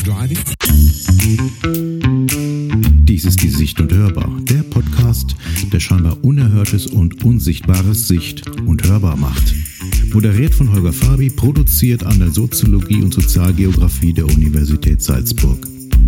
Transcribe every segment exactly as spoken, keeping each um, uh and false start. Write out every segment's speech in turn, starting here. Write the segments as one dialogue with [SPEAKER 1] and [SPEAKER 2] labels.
[SPEAKER 1] driving?
[SPEAKER 2] Dies ist die Sicht und Hörbar, der Podcast, der scheinbar Unerhörtes und Unsichtbares sicht- und hörbar macht. Moderiert von Holger Fabi, produziert an der Soziologie und Sozialgeografie der Universität Salzburg.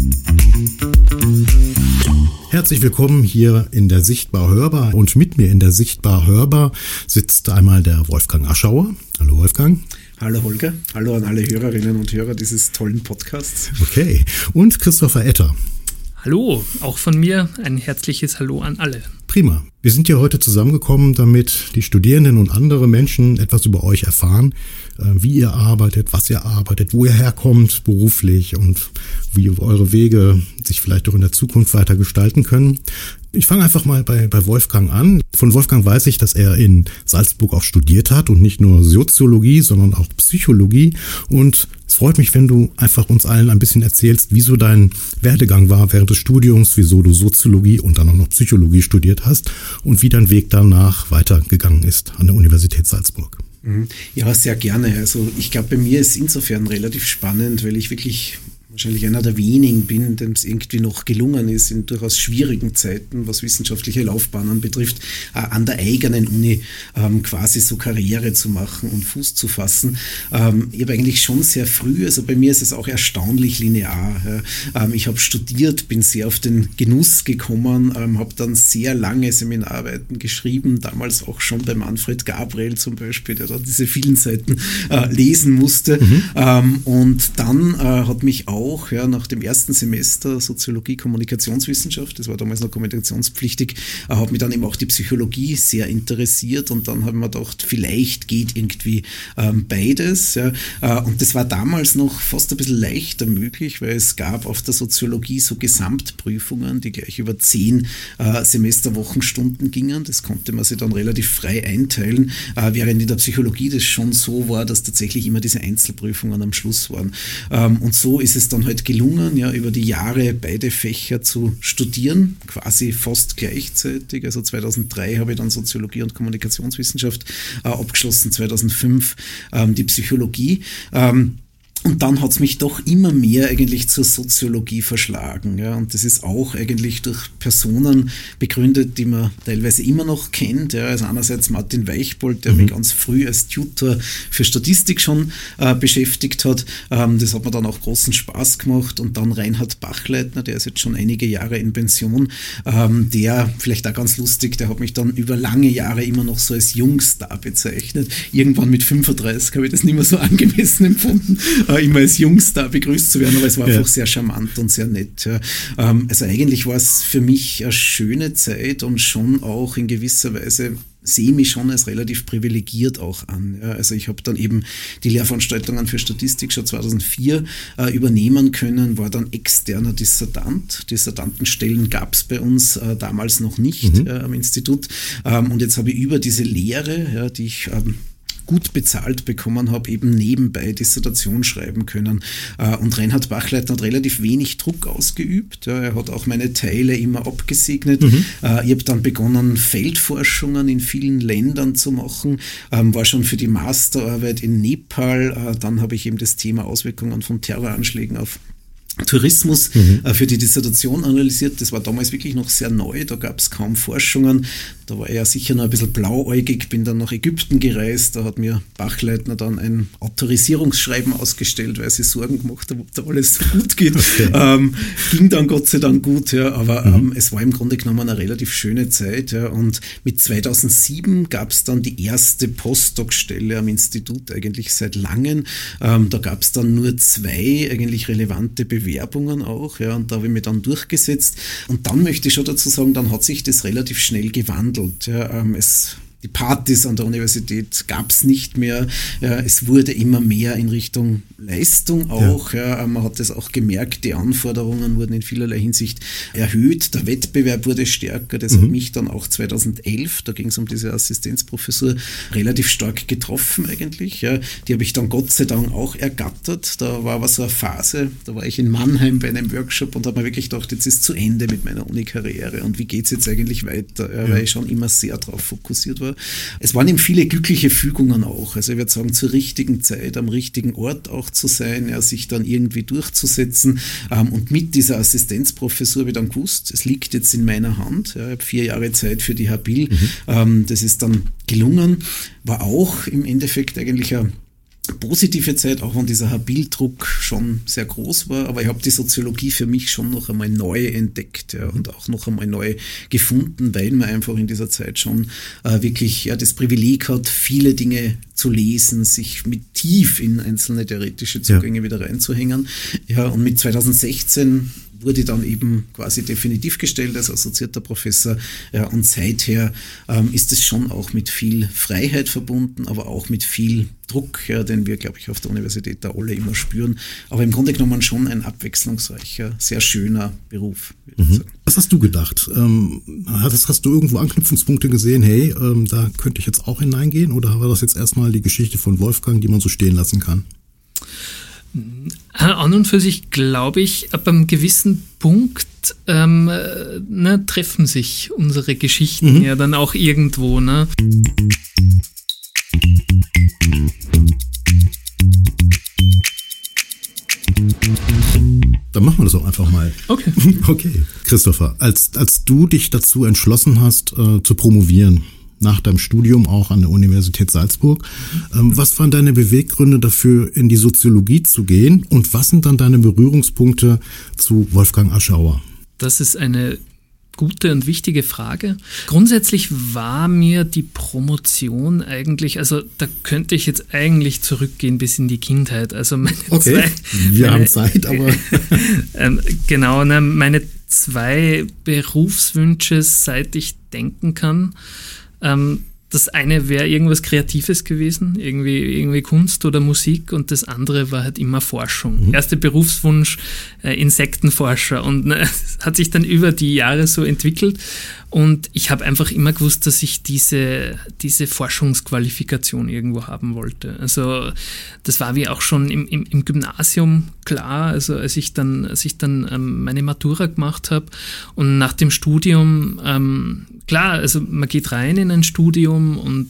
[SPEAKER 2] Herzlich willkommen hier in der Sichtbar Hörbar, und mit mir in der Sichtbar Hörbar sitzt einmal der Wolfgang Aschauer. Hallo Wolfgang.
[SPEAKER 3] Hallo Holger, hallo an alle Hörerinnen und Hörer dieses tollen Podcasts.
[SPEAKER 2] Okay, und Christopher Etter.
[SPEAKER 4] Hallo, auch von mir ein herzliches Hallo an alle.
[SPEAKER 2] Prima. Wir sind hier heute zusammengekommen, damit die Studierenden und andere Menschen etwas über euch erfahren, wie ihr arbeitet, was ihr arbeitet, wo ihr herkommt beruflich und wie eure Wege sich vielleicht auch in der Zukunft weiter gestalten können. Ich fange einfach mal bei, bei Wolfgang an. Von Wolfgang weiß ich, dass er in Salzburg auch studiert hat und nicht nur Soziologie, sondern auch Psychologie. Und es freut mich, wenn du einfach uns allen ein bisschen erzählst, wieso dein Werdegang war während des Studiums, wieso du Soziologie und dann auch noch Psychologie studiert hast und wie dein Weg danach weitergegangen ist an der Universität Salzburg.
[SPEAKER 3] Ja, sehr gerne. Also ich glaube, bei mir ist insofern relativ spannend, weil ich wirklich wahrscheinlich einer der wenigen bin, dem es irgendwie noch gelungen ist, in durchaus schwierigen Zeiten, was wissenschaftliche Laufbahnen betrifft, äh, an der eigenen Uni ähm, quasi so Karriere zu machen und Fuß zu fassen. Ähm, ich habe eigentlich schon sehr früh, also bei mir ist es auch erstaunlich linear. Ja. Ähm, ich habe studiert, bin sehr auf den Genuss gekommen, ähm, habe dann sehr lange Seminararbeiten geschrieben, damals auch schon bei Manfred Gabriel zum Beispiel, der da diese vielen Seiten äh, lesen musste. Mhm. Ähm, und dann äh, hat mich auch Auch, ja, nach dem ersten Semester Soziologie, Kommunikationswissenschaft, das war damals noch kommunikationspflichtig, äh, hat mich dann eben auch die Psychologie sehr interessiert, und dann haben wir gedacht, vielleicht geht irgendwie ähm, beides. Ja, äh, und das war damals noch fast ein bisschen leichter möglich, weil es gab auf der Soziologie so Gesamtprüfungen, die gleich über zehn äh, Semesterwochenstunden gingen. Das konnte man sich dann relativ frei einteilen, äh, während in der Psychologie das schon so war, dass tatsächlich immer diese Einzelprüfungen am Schluss waren. Ähm, und so ist es dann halt gelungen, ja, über die Jahre beide Fächer zu studieren, quasi fast gleichzeitig. Also zweitausenddrei habe ich dann Soziologie und Kommunikationswissenschaft äh, abgeschlossen, zweitausendfünf ähm, die Psychologie. Ähm, Und dann hat es mich doch immer mehr eigentlich zur Soziologie verschlagen. Ja. Und das ist auch eigentlich durch Personen begründet, die man teilweise immer noch kennt. Ja. Also einerseits Martin Weichbold, der mhm. mich ganz früh als Tutor für Statistik schon äh, beschäftigt hat. Ähm, das hat mir dann auch großen Spaß gemacht. Und dann Reinhard Bachleitner, der ist jetzt schon einige Jahre in Pension. Ähm, der, vielleicht auch ganz lustig, der hat mich dann über lange Jahre immer noch so als Jungstar bezeichnet. Irgendwann mit fünfunddreißig habe ich das nicht mehr so angemessen empfunden, immer als Jungstar begrüßt zu werden, aber es war ja. einfach sehr charmant und sehr nett. Ja. Also eigentlich war es für mich eine schöne Zeit und schon auch in gewisser Weise sehe mich schon als relativ privilegiert auch an. Ja. Also ich habe dann eben die Lehrveranstaltungen für Statistik schon zweitausendvier äh, übernehmen können, war dann externer Dissertant. Dissertantenstellen gab es bei uns äh, damals noch nicht mhm. äh, am Institut. Ähm, und jetzt habe ich über diese Lehre, ja, die ich ähm, gut bezahlt bekommen habe, eben nebenbei Dissertation schreiben können. Und Reinhard Bachleitner hat relativ wenig Druck ausgeübt. Er hat auch meine Teile immer abgesegnet. Mhm. Ich habe dann begonnen, Feldforschungen in vielen Ländern zu machen, war schon für die Masterarbeit in Nepal. Dann habe ich eben das Thema Auswirkungen von Terroranschlägen auf Tourismus mhm. äh, für die Dissertation analysiert. Das war damals wirklich noch sehr neu, da gab es kaum Forschungen. Da war ich ja sicher noch ein bisschen blauäugig, bin dann nach Ägypten gereist, da hat mir Bachleitner dann ein Autorisierungsschreiben ausgestellt, weil sie Sorgen gemacht haben, ob da alles gut geht. Okay. Ähm, ging dann Gott sei Dank gut, ja, aber mhm. ähm, es war im Grunde genommen eine relativ schöne Zeit. Ja, und mit zweitausendsieben gab es dann die erste Postdoc-Stelle am Institut, eigentlich seit langem. Ähm, da gab es dann nur zwei eigentlich relevante Bewerbungen. Bewerbungen auch, ja, und da habe ich mich dann durchgesetzt. Und dann möchte ich schon dazu sagen, dann hat sich das relativ schnell gewandelt. Ja, ähm, es Die Partys an der Universität gab es nicht mehr. Ja, es wurde immer mehr in Richtung Leistung auch. Ja. Ja, man hat das auch gemerkt, die Anforderungen wurden in vielerlei Hinsicht erhöht. Der Wettbewerb wurde stärker. Das mhm. hat mich dann auch zweitausendelf, da ging es um diese Assistenzprofessur, relativ stark getroffen eigentlich. Ja. Die habe ich dann Gott sei Dank auch ergattert. Da war aber so eine Phase, da war ich in Mannheim bei einem Workshop und habe mir wirklich gedacht, jetzt ist zu Ende mit meiner Uni-Karriere und wie geht es jetzt eigentlich weiter? Ja, ja. Weil ich schon immer sehr darauf fokussiert war. Es waren eben viele glückliche Fügungen auch. Also ich würde sagen, zur richtigen Zeit, am richtigen Ort auch zu sein, ja, sich dann irgendwie durchzusetzen. Ähm, und mit dieser Assistenzprofessur habe ich dann gewusst, es liegt jetzt in meiner Hand. Ja, ich habe vier Jahre Zeit für die Habil. Mhm. Ähm, das ist dann gelungen. War auch im Endeffekt eigentlich ein positive Zeit, auch wenn dieser Habil-Druck schon sehr groß war, aber ich habe die Soziologie für mich schon noch einmal neu entdeckt, ja, und auch noch einmal neu gefunden, weil man einfach in dieser Zeit schon äh, wirklich ja, das Privileg hat, viele Dinge zu lesen, sich mit tief in einzelne theoretische Zugänge ja. wieder reinzuhängen. Ja, und mit zweitausendsechzehn wurde dann eben quasi definitiv gestellt als assoziierter Professor. Ja, und seither ähm, ist es schon auch mit viel Freiheit verbunden, aber auch mit viel Druck, ja, den wir, glaube ich, auf der Universität da alle immer spüren. Aber im Grunde genommen schon ein abwechslungsreicher, sehr schöner Beruf.
[SPEAKER 2] Mhm. Was hast du gedacht? Ähm, hast, hast du irgendwo Anknüpfungspunkte gesehen, hey, ähm, da könnte ich jetzt auch hineingehen? Oder war das jetzt erstmal die Geschichte von Wolfgang, die man so stehen lassen kann?
[SPEAKER 4] An und für sich glaube ich, ab einem gewissen Punkt ähm, ne, treffen sich unsere Geschichten mhm. ja dann auch irgendwo. Ne?
[SPEAKER 2] Dann machen wir das auch einfach mal.
[SPEAKER 4] Okay.
[SPEAKER 2] Okay. Christopher, als, als du dich dazu entschlossen hast, äh, zu promovieren, nach deinem Studium auch an der Universität Salzburg. Ähm, was waren deine Beweggründe dafür, in die Soziologie zu gehen? Und was sind dann deine Berührungspunkte zu Wolfgang Aschauer?
[SPEAKER 4] Das ist eine gute und wichtige Frage. Grundsätzlich war mir die Promotion eigentlich, also da könnte ich jetzt eigentlich zurückgehen bis in die Kindheit. Also meine
[SPEAKER 2] okay,
[SPEAKER 4] zwei,
[SPEAKER 2] wir
[SPEAKER 4] meine,
[SPEAKER 2] haben Zeit, aber...
[SPEAKER 4] ähm, genau, ne, meine zwei Berufswünsche, seit ich denken kann. Ähm, das eine wäre irgendwas Kreatives gewesen, irgendwie, irgendwie Kunst oder Musik, und das andere war halt immer Forschung. Mhm. Erster Berufswunsch, äh, Insektenforscher, und ne, es hat sich dann über die Jahre so entwickelt, und ich habe einfach immer gewusst, dass ich diese, diese Forschungsqualifikation irgendwo haben wollte. Also das war wie auch schon im, im, im Gymnasium klar, also als ich dann, als ich dann ähm, meine Matura gemacht habe, und nach dem Studium, ähm, klar, also man geht rein in ein Studium und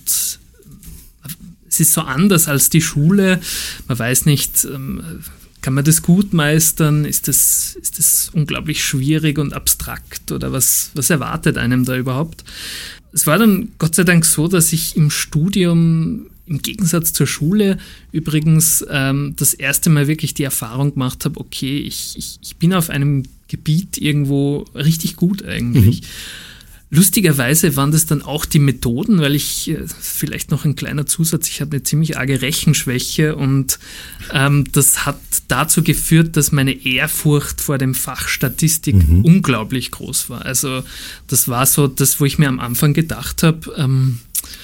[SPEAKER 4] es ist so anders als die Schule. Man weiß nicht, ähm, kann man das gut meistern? Ist das, ist das unglaublich schwierig und abstrakt, oder was, was erwartet einem da überhaupt? Es war dann Gott sei Dank so, dass ich im Studium im Gegensatz zur Schule übrigens ähm, das erste Mal wirklich die Erfahrung gemacht habe, okay, ich, ich, ich bin auf einem Gebiet irgendwo richtig gut eigentlich. Mhm. Lustigerweise waren das dann auch die Methoden, weil ich, vielleicht noch ein kleiner Zusatz, ich habe eine ziemlich arge Rechenschwäche, und ähm, das hat dazu geführt, dass meine Ehrfurcht vor dem Fach Statistik mhm. unglaublich groß war. Also das war so das, wo ich mir am Anfang gedacht habe, ähm,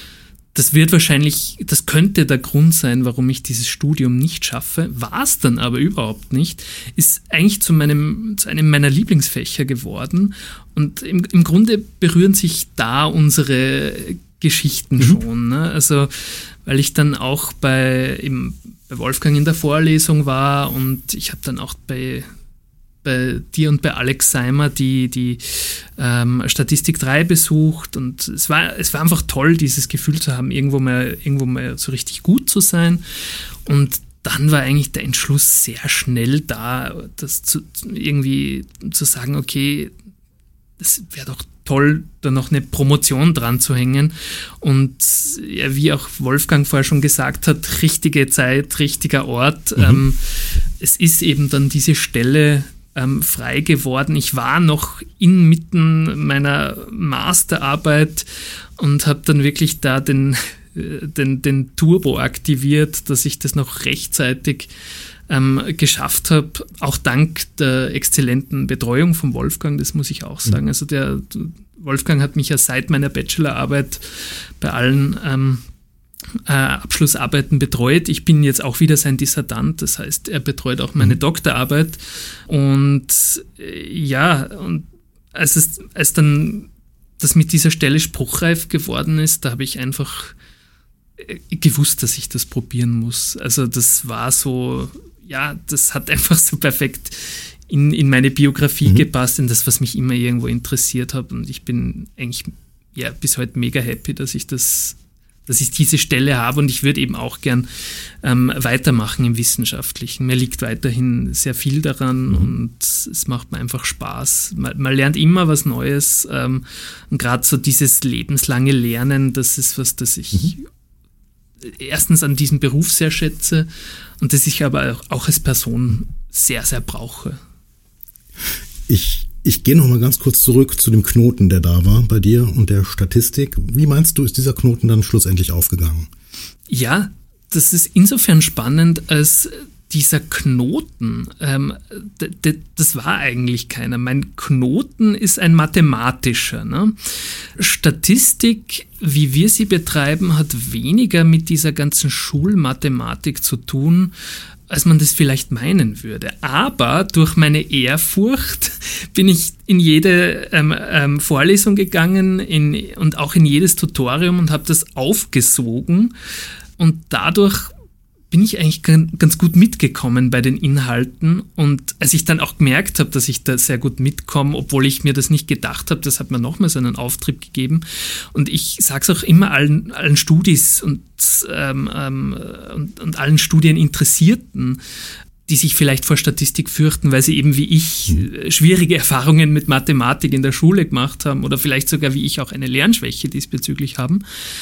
[SPEAKER 4] das wird wahrscheinlich, das könnte der Grund sein, warum ich dieses Studium nicht schaffe, war es dann aber überhaupt nicht, ist eigentlich zu meinem, zu einem meiner Lieblingsfächer geworden, und im, im Grunde berühren sich da unsere Geschichten mhm. schon, ne? Also, weil ich dann auch bei, eben, bei Wolfgang in der Vorlesung war, und ich habe dann auch bei bei dir und bei Alex Seimer die, die ähm, Statistik drei besucht, und es war, es war einfach toll, dieses Gefühl zu haben, irgendwo mal, irgendwo mal so richtig gut zu sein. Und dann war eigentlich der Entschluss sehr schnell da, das zu, irgendwie zu sagen, okay, das wäre doch toll, da noch eine Promotion dran zu hängen. Und ja, wie auch Wolfgang vorher schon gesagt hat, richtige Zeit, richtiger Ort. Mhm. Ähm, es ist eben dann diese Stelle Ähm, frei geworden. Ich war noch inmitten meiner Masterarbeit und habe dann wirklich da den, den, den Turbo aktiviert, dass ich das noch rechtzeitig ähm, geschafft habe, auch dank der exzellenten Betreuung von Wolfgang, das muss ich auch sagen. Also der Wolfgang hat mich ja seit meiner Bachelorarbeit bei allen ähm, Äh, Abschlussarbeiten betreut. Ich bin jetzt auch wieder sein Dissertant, das heißt, er betreut auch meine Doktorarbeit. Und äh, ja, und als es als dann das mit dieser Stelle spruchreif geworden ist, da habe ich einfach äh, gewusst, dass ich das probieren muss. Also das war so, ja, das hat einfach so perfekt in, in meine Biografie mhm. gepasst, in das, was mich immer irgendwo interessiert hat. Und ich bin eigentlich ja bis heute mega happy, dass ich das dass ich diese Stelle habe und ich würde eben auch gern ähm, weitermachen im Wissenschaftlichen. Mir liegt weiterhin sehr viel daran mhm. und es macht mir einfach Spaß. Man, man lernt immer was Neues ähm, und gerade so dieses lebenslange Lernen, das ist was, das ich mhm. erstens an diesem Beruf sehr schätze und das ich aber auch als Person sehr, sehr brauche.
[SPEAKER 2] Ich Ich gehe noch mal ganz kurz zurück zu dem Knoten, der da war bei dir und der Statistik. Wie meinst du, ist dieser Knoten dann schlussendlich aufgegangen?
[SPEAKER 4] Ja, das ist insofern spannend, als dieser Knoten, ähm, d- d- das war eigentlich keiner. Mein Knoten ist ein mathematischer. Ne? Statistik, wie wir sie betreiben, hat weniger mit dieser ganzen Schulmathematik zu tun, als man das vielleicht meinen würde. Aber durch meine Ehrfurcht bin ich in jede ähm, ähm, Vorlesung gegangen in, und auch in jedes Tutorium und habe das aufgesogen. Und dadurch bin ich eigentlich ganz gut mitgekommen bei den Inhalten. Und als ich dann auch gemerkt habe, dass ich da sehr gut mitkomme, obwohl ich mir das nicht gedacht habe, das hat mir nochmals einen Auftrieb gegeben. Und ich sage es auch immer allen, allen Studis und, ähm, ähm, und, und allen Studieninteressierten, die sich vielleicht vor Statistik fürchten, weil sie eben wie ich schwierige Erfahrungen mit Mathematik in der Schule gemacht haben oder vielleicht sogar wie ich auch eine Lernschwäche diesbezüglich haben,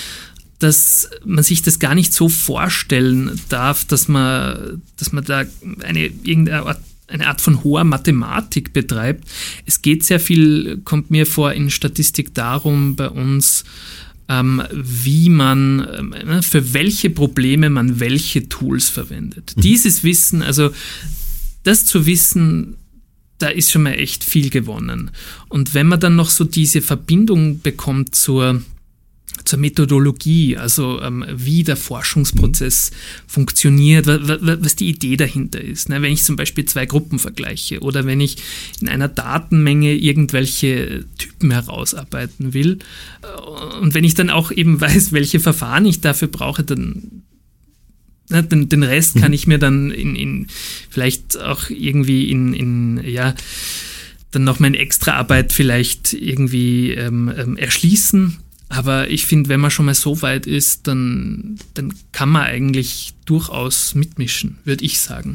[SPEAKER 4] dass man sich das gar nicht so vorstellen darf, dass man, dass man da eine, irgendeine Art, eine Art von hoher Mathematik betreibt. Es geht sehr viel, kommt mir vor, in Statistik darum bei uns, ähm, wie man, ähm, für welche Probleme man welche Tools verwendet. Mhm. Dieses Wissen, also das zu wissen, da ist schon mal echt viel gewonnen. Und wenn man dann noch so diese Verbindung bekommt zur zur Methodologie, also ähm, wie der Forschungsprozess funktioniert, wa- wa- was die Idee dahinter ist. Ne? Wenn ich zum Beispiel zwei Gruppen vergleiche oder wenn ich in einer Datenmenge irgendwelche Typen herausarbeiten will äh, und wenn ich dann auch eben weiß, welche Verfahren ich dafür brauche, dann ne, den, den Rest kann ich mir dann in, in vielleicht auch irgendwie in, in ja, dann noch meine Extraarbeit vielleicht irgendwie ähm, ähm, erschließen. Aber ich finde, wenn man schon mal so weit ist, dann, dann kann man eigentlich durchaus mitmischen, würde ich sagen.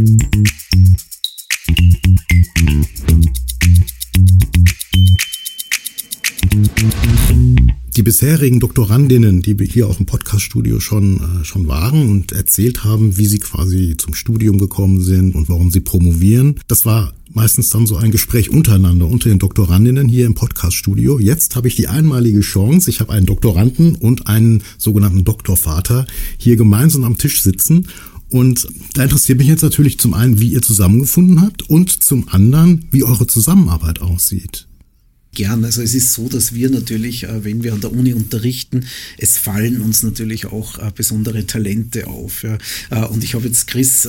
[SPEAKER 2] Die bisherigen Doktorandinnen, die wir hier auch im Podcaststudio schon, äh, schon waren und erzählt haben, wie sie quasi zum Studium gekommen sind und warum sie promovieren, das war meistens dann so ein Gespräch untereinander, unter den Doktorandinnen hier im Podcaststudio. Jetzt habe ich die einmalige Chance, ich habe einen Doktoranden und einen sogenannten Doktorvater hier gemeinsam am Tisch sitzen. Und da interessiert mich jetzt natürlich zum einen, wie ihr zusammengefunden habt und zum anderen, wie eure Zusammenarbeit aussieht.
[SPEAKER 3] Gern. Also es ist so, dass wir natürlich, wenn wir an der Uni unterrichten, es fallen uns natürlich auch besondere Talente auf. Und ich habe jetzt Chris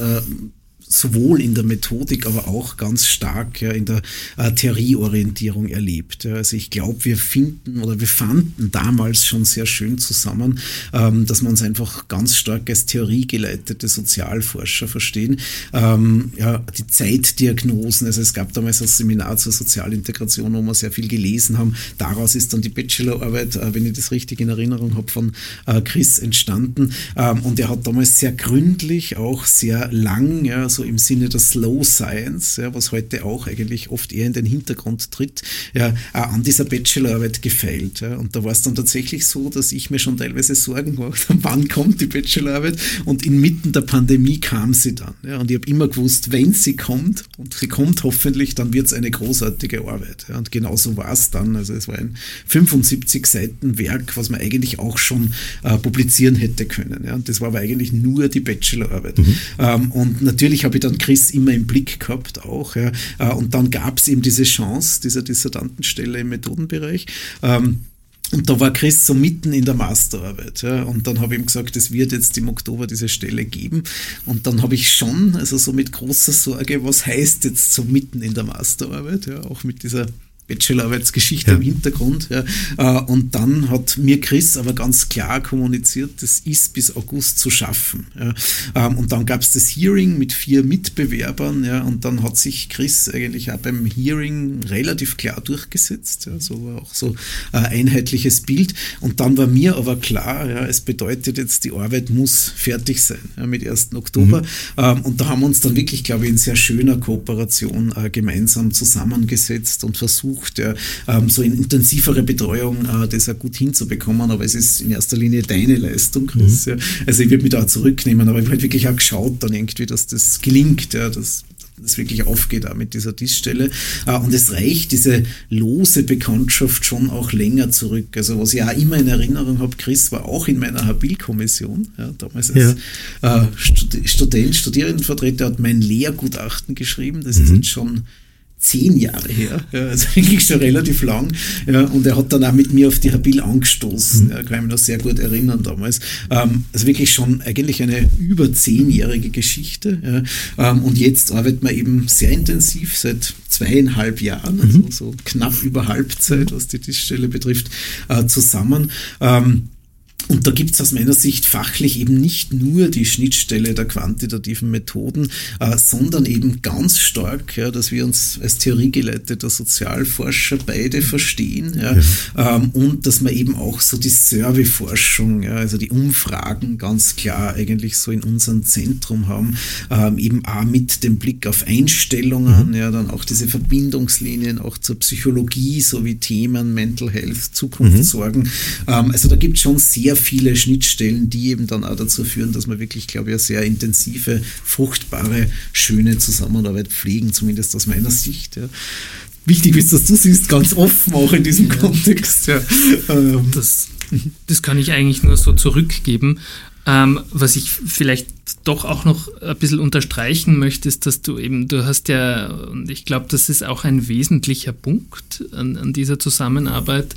[SPEAKER 3] sowohl in der Methodik, aber auch ganz stark ja, in der äh, Theorieorientierung erlebt. Ja. Also ich glaube, wir finden oder wir fanden damals schon sehr schön zusammen, ähm, dass wir uns einfach ganz stark als theoriegeleitete Sozialforscher verstehen. Ähm, ja, die Zeitdiagnosen, also es gab damals ein Seminar zur Sozialintegration, wo wir sehr viel gelesen haben. Daraus ist dann die Bachelorarbeit, äh, wenn ich das richtig in Erinnerung habe, von äh, Chris entstanden. Ähm, und er hat damals sehr gründlich, auch sehr lang, ja, so im Sinne der Slow Science, ja, was heute auch eigentlich oft eher in den Hintergrund tritt, ja, an dieser Bachelorarbeit gefeilt. Ja. Und da war es dann tatsächlich so, dass ich mir schon teilweise Sorgen gemacht habe, wann kommt die Bachelorarbeit? Und inmitten der Pandemie kam sie dann. Ja. Und ich habe immer gewusst, wenn sie kommt, und sie kommt hoffentlich, dann wird es eine großartige Arbeit. Ja. Und genauso war es dann. Also es war ein fünfundsiebzig Seiten Werk, was man eigentlich auch schon äh, publizieren hätte können. Ja. Und das war aber eigentlich nur die Bachelorarbeit. Mhm. Ähm, und natürlich habe ich dann Chris immer im Blick gehabt auch. Ja. Und dann gab es eben diese Chance dieser Dissertantenstelle im Methodenbereich. Und da war Chris so mitten in der Masterarbeit. Ja. Und dann habe ich ihm gesagt, es wird jetzt im Oktober diese Stelle geben. Und dann habe ich schon, also so mit großer Sorge, was heißt jetzt so mitten in der Masterarbeit, ja, auch mit dieser Bachelorarbeitsgeschichte ja. im Hintergrund. Ja. Und dann hat mir Chris aber ganz klar kommuniziert, das ist bis August zu schaffen. Ja. Und dann gab es das Hearing mit vier Mitbewerbern, ja, und dann hat sich Chris eigentlich auch beim Hearing relativ klar durchgesetzt. Ja. So war auch so ein einheitliches Bild. Und dann war mir aber klar, ja, es bedeutet jetzt, die Arbeit muss fertig sein, ja, mit ersten Oktober. Mhm. Und da haben wir uns dann wirklich, glaube ich, in sehr schöner Kooperation äh, gemeinsam zusammengesetzt und versucht, Ja, ähm, so in intensivere Betreuung äh, das auch gut hinzubekommen, aber es ist in erster Linie deine Leistung, Chris. Mhm. Ja. Also ich würde mich da auch zurücknehmen, aber ich habe halt wirklich auch geschaut dann irgendwie, dass das gelingt, ja, dass das wirklich aufgeht auch mit dieser Tischstelle. Äh, und es reicht diese lose Bekanntschaft schon auch länger zurück. Also was ich auch immer in Erinnerung habe, Chris war auch in meiner Habil-Kommission, ja, damals als ja. äh, Stud- Student, Studierendenvertreter, hat mein Lehrgutachten geschrieben, das mhm. ist jetzt schon zehn Jahre her, ja, also eigentlich schon relativ lang, ja, und er hat dann auch mit mir auf die Habil angestoßen, ja, kann ich mich noch sehr gut erinnern damals. Ähm, also wirklich schon eigentlich eine über zehnjährige Geschichte, ja, ähm, und jetzt arbeiten wir eben sehr intensiv seit zweieinhalb Jahren, also mhm. so knapp über Halbzeit, was die Tischstelle betrifft, äh, zusammen. Ähm, Und da gibt es aus meiner Sicht fachlich eben nicht nur die Schnittstelle der quantitativen Methoden, äh, sondern eben ganz stark, ja, dass wir uns als theoriegeleiteter Sozialforscher beide verstehen, ja, ja. Ähm, und dass wir eben auch so die Survey-Forschung, ja, also die Umfragen ganz klar eigentlich so in unserem Zentrum haben, ähm, eben auch mit dem Blick auf Einstellungen, mhm. ja, dann auch diese Verbindungslinien auch zur Psychologie sowie Themen Mental Health, Zukunftssorgen. Mhm. Ähm, also da gibt es schon sehr viele Schnittstellen, die eben dann auch dazu führen, dass wir wirklich, glaube ich, eine sehr intensive, fruchtbare, schöne Zusammenarbeit pflegen, zumindest aus meiner Sicht. Ja. Wichtig ist, dass du siehst, ganz offen auch in diesem ja. Kontext. Ja. Ähm.
[SPEAKER 4] Das, das kann ich eigentlich nur so zurückgeben. Ähm, was ich vielleicht doch auch noch ein bisschen unterstreichen möchte, ist, dass du eben, du hast ja, und ich glaube, das ist auch ein wesentlicher Punkt an, an dieser Zusammenarbeit,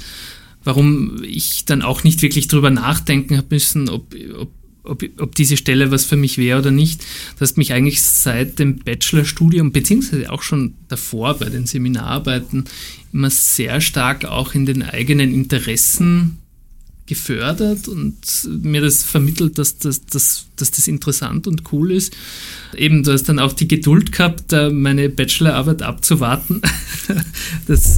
[SPEAKER 4] warum ich dann auch nicht wirklich drüber nachdenken habe müssen, ob, ob, ob, ob diese Stelle was für mich wäre oder nicht. Du hast mich eigentlich seit dem Bachelorstudium, beziehungsweise auch schon davor bei den Seminararbeiten, immer sehr stark auch in den eigenen Interessen gefördert und mir das vermittelt, dass das, dass, dass das interessant und cool ist. Eben, du hast dann auch die Geduld gehabt, meine Bachelorarbeit abzuwarten. Das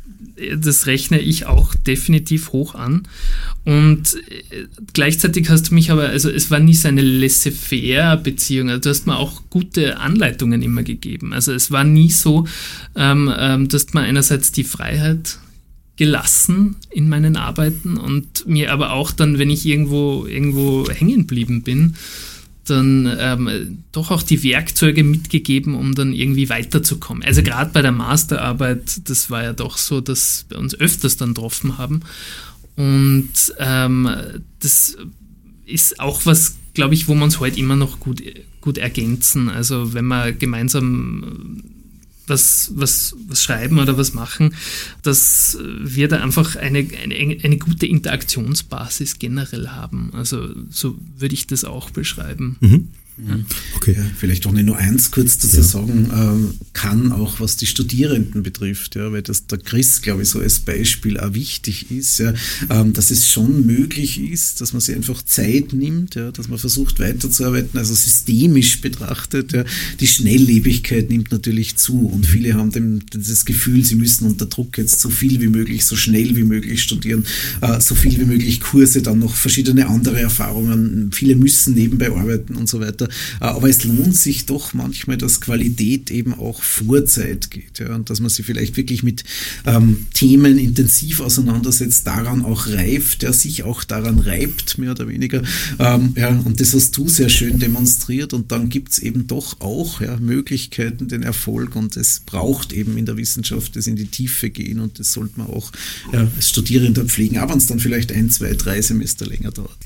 [SPEAKER 4] Das rechne ich auch definitiv hoch an. Und gleichzeitig hast du mich aber, also es war nie so eine laissez-faire-Beziehung. Also du hast mir auch gute Anleitungen immer gegeben. Also es war nie so, ähm, ähm, du hast mir einerseits die Freiheit gelassen in meinen Arbeiten und mir aber auch dann, wenn ich irgendwo, irgendwo hängen geblieben bin, dann ähm, doch auch die Werkzeuge mitgegeben, um dann irgendwie weiterzukommen. Also gerade bei der Masterarbeit, das war ja doch so, dass wir uns öfters dann getroffen haben. Und ähm, das ist auch was, glaube ich, wo wir uns heute immer noch gut, gut ergänzen. Also wenn wir gemeinsam was, was, was schreiben oder was machen, dass wir da einfach eine, eine, eine gute Interaktionsbasis generell haben. Also so würde ich das auch beschreiben.
[SPEAKER 2] Mhm.
[SPEAKER 3] Ja. Okay. Ja, vielleicht auch nicht nur eins kurz dazu ja. sagen ähm, kann, auch was die Studierenden betrifft, ja, weil das der Chris, glaube ich, so als Beispiel auch wichtig ist, ja, ähm, dass es schon möglich ist, dass man sich einfach Zeit nimmt, ja, dass man versucht weiterzuarbeiten, also systemisch betrachtet. Ja, die Schnelllebigkeit nimmt natürlich zu und viele haben dem, das Gefühl, sie müssen unter Druck jetzt so viel wie möglich, so schnell wie möglich studieren, äh, so viel wie möglich Kurse, dann noch verschiedene andere Erfahrungen, viele müssen nebenbei arbeiten und so weiter. Aber es lohnt sich doch manchmal, dass Qualität eben auch vor Zeit geht, ja, und dass man sich vielleicht wirklich mit ähm, Themen intensiv auseinandersetzt, daran auch reift, der sich auch daran reibt, mehr oder weniger. Ähm, ja, und das hast du sehr schön demonstriert und dann gibt es eben doch auch ja, Möglichkeiten, den Erfolg, und es braucht eben in der Wissenschaft das in die Tiefe gehen und das sollte man auch ja, als Studierender pflegen, aber wenn es dann vielleicht ein, zwei, drei Semester länger dauert.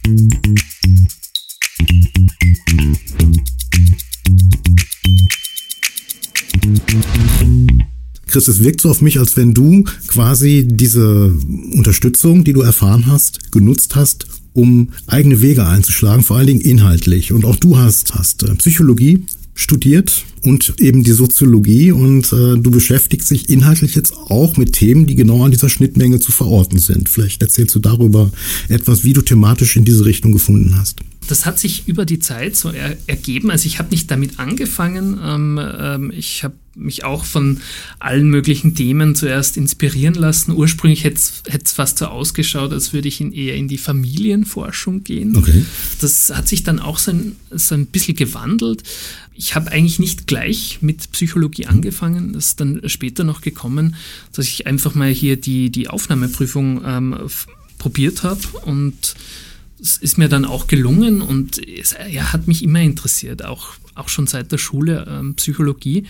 [SPEAKER 2] Chris, es wirkt so auf mich, als wenn du quasi diese Unterstützung, die du erfahren hast, genutzt hast, um eigene Wege einzuschlagen, vor allen Dingen inhaltlich. Und auch du hast, hast Psychologie studiert und eben die Soziologie und äh, du beschäftigst dich inhaltlich jetzt auch mit Themen, die genau an dieser Schnittmenge zu verorten sind. Vielleicht erzählst du darüber etwas, wie du thematisch in diese Richtung gefunden hast.
[SPEAKER 4] Das hat sich über die Zeit so er, ergeben. Also ich habe nicht damit angefangen. Ähm, ähm, ich habe mich auch von allen möglichen Themen zuerst inspirieren lassen. Ursprünglich hätte es fast so ausgeschaut, als würde ich in, eher in die Familienforschung gehen.
[SPEAKER 2] Okay.
[SPEAKER 4] Das hat sich dann auch so ein, so ein bisschen gewandelt. Ich habe eigentlich nicht gleich mit Psychologie angefangen. Das ist dann später noch gekommen, dass ich einfach mal hier die, die Aufnahmeprüfung ähm, f- probiert habe und es ist mir dann auch gelungen und es ja, hat mich immer interessiert, auch, auch schon seit der Schule ähm, Psychologie.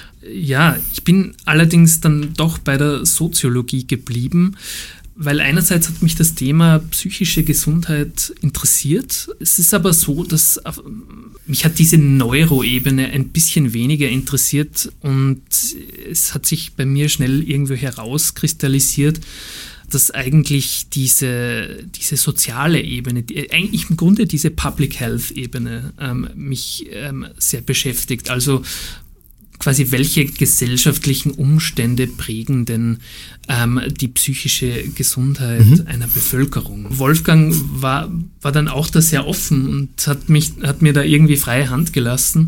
[SPEAKER 4] Ja, ich bin allerdings dann doch bei der Soziologie geblieben, weil einerseits hat mich das Thema psychische Gesundheit interessiert. Es ist aber so, dass mich hat diese Neuroebene ein bisschen weniger interessiert und es hat sich bei mir schnell irgendwo herauskristallisiert, dass eigentlich diese, diese soziale Ebene, die, eigentlich im Grunde diese Public Health Ebene ähm, mich ähm, sehr beschäftigt. Also quasi welche gesellschaftlichen Umstände prägen denn ähm, die psychische Gesundheit mhm. einer Bevölkerung. Wolfgang war, war dann auch da sehr offen und hat, mich, hat mir da irgendwie freie Hand gelassen.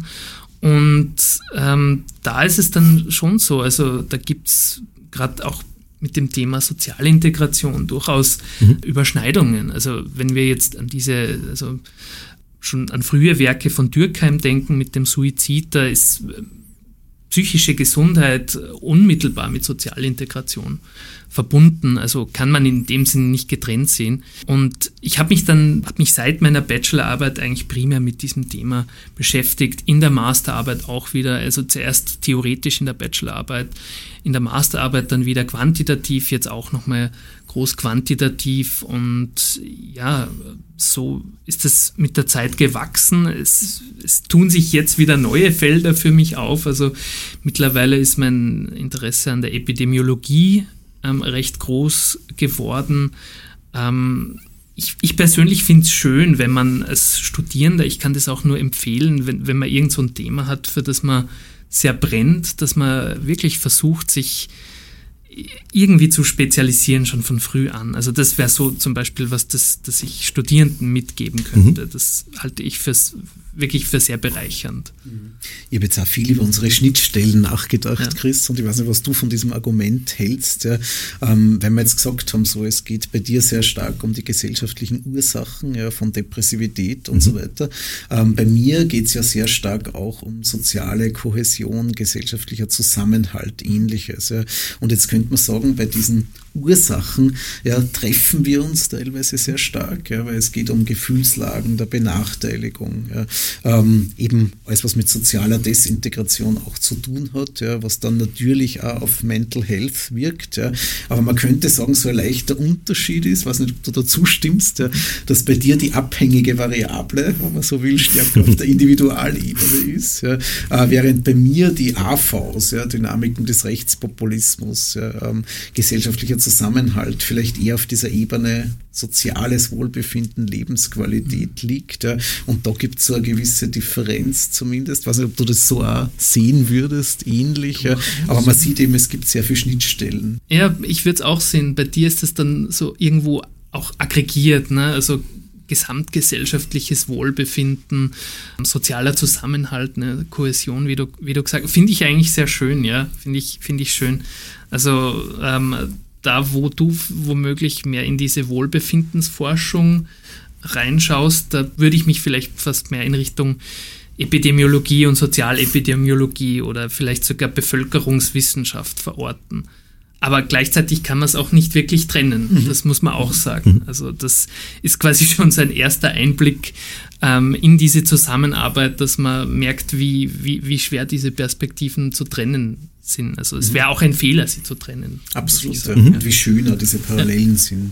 [SPEAKER 4] Und ähm, da ist es dann schon so, also da gibt es gerade auch mit dem Thema soziale Integration durchaus mhm. Überschneidungen. Also wenn wir jetzt an diese, also schon an frühe Werke von Durkheim denken mit dem Suizid, da ist psychische Gesundheit unmittelbar mit Sozialintegration verbunden, also kann man in dem Sinne nicht getrennt sehen. Und ich habe mich dann, habe mich seit meiner Bachelorarbeit eigentlich primär mit diesem Thema beschäftigt, in der Masterarbeit auch wieder, also zuerst theoretisch in der Bachelorarbeit, in der Masterarbeit dann wieder quantitativ, jetzt auch nochmal groß quantitativ und ja, so ist es mit der Zeit gewachsen. Es, es tun sich jetzt wieder neue Felder für mich auf, also mittlerweile ist mein Interesse an der Epidemiologie ähm, recht groß geworden. Ähm, ich, ich persönlich finde es schön, wenn man als Studierender, ich kann das auch nur empfehlen, wenn, wenn man irgend so ein Thema hat, für das man sehr brennt, dass man wirklich versucht, sich irgendwie zu spezialisieren schon von früh an. Also das wäre so zum Beispiel was, das, das ich Studierenden mitgeben könnte. Mhm. Das halte ich fürs, wirklich für sehr bereichernd.
[SPEAKER 3] Ich habe jetzt auch viel über unsere Schnittstellen nachgedacht, ja. Chris, und ich weiß nicht, was du von diesem Argument hältst. Ja. Ähm, wenn wir jetzt gesagt haben, so, es geht bei dir sehr stark um die gesellschaftlichen Ursachen ja, von Depressivität und mhm. so weiter. Ähm, bei mir geht es ja sehr stark auch um soziale Kohäsion, gesellschaftlicher Zusammenhalt, Ähnliches. Ja. Und jetzt könnte man sagen, bei diesen Ursachen ja, treffen wir uns teilweise sehr stark, ja, weil es geht um Gefühlslagen der Benachteiligung, ja, ähm, eben alles, was mit sozialer Desintegration auch zu tun hat, ja, was dann natürlich auch auf Mental Health wirkt. Ja. Aber man könnte sagen, so ein leichter Unterschied ist, weiß nicht, ob du dazu stimmst, ja, dass bei dir die abhängige Variable, wenn man so will, stärker auf der Individualebene ist, ja, äh, während bei mir die A Vs, ja, Dynamiken des Rechtspopulismus, ja, ähm, gesellschaftlicher Zusammenhalt vielleicht eher auf dieser Ebene soziales Wohlbefinden, Lebensqualität liegt. Ja. Und da gibt es so eine gewisse Differenz zumindest. Ich weiß nicht, ob du das so auch sehen würdest, ähnlich. Ja. Aber man sieht eben, es gibt sehr viele Schnittstellen.
[SPEAKER 4] Ja, ich würde es auch sehen. Bei dir ist das dann so irgendwo auch aggregiert, ne? Also gesamtgesellschaftliches Wohlbefinden, sozialer Zusammenhalt, ne, Kohäsion, wie du, wie du gesagt hast, finde ich eigentlich sehr schön, ja, finde ich, finde ich schön. Also ähm, da, wo du womöglich mehr in diese Wohlbefindensforschung reinschaust, da würde ich mich vielleicht fast mehr in Richtung Epidemiologie und Sozialepidemiologie oder vielleicht sogar Bevölkerungswissenschaft verorten. Aber gleichzeitig kann man es auch nicht wirklich trennen, mhm. das muss man auch sagen. Also das ist quasi schon so ein erster Einblick ähm, in diese Zusammenarbeit, dass man merkt, wie, wie, wie schwer diese Perspektiven zu trennen sind. Also es wäre auch ein Fehler, sie zu trennen.
[SPEAKER 3] Absolut. Ja. Und wie schöner diese Parallelen ja. sind.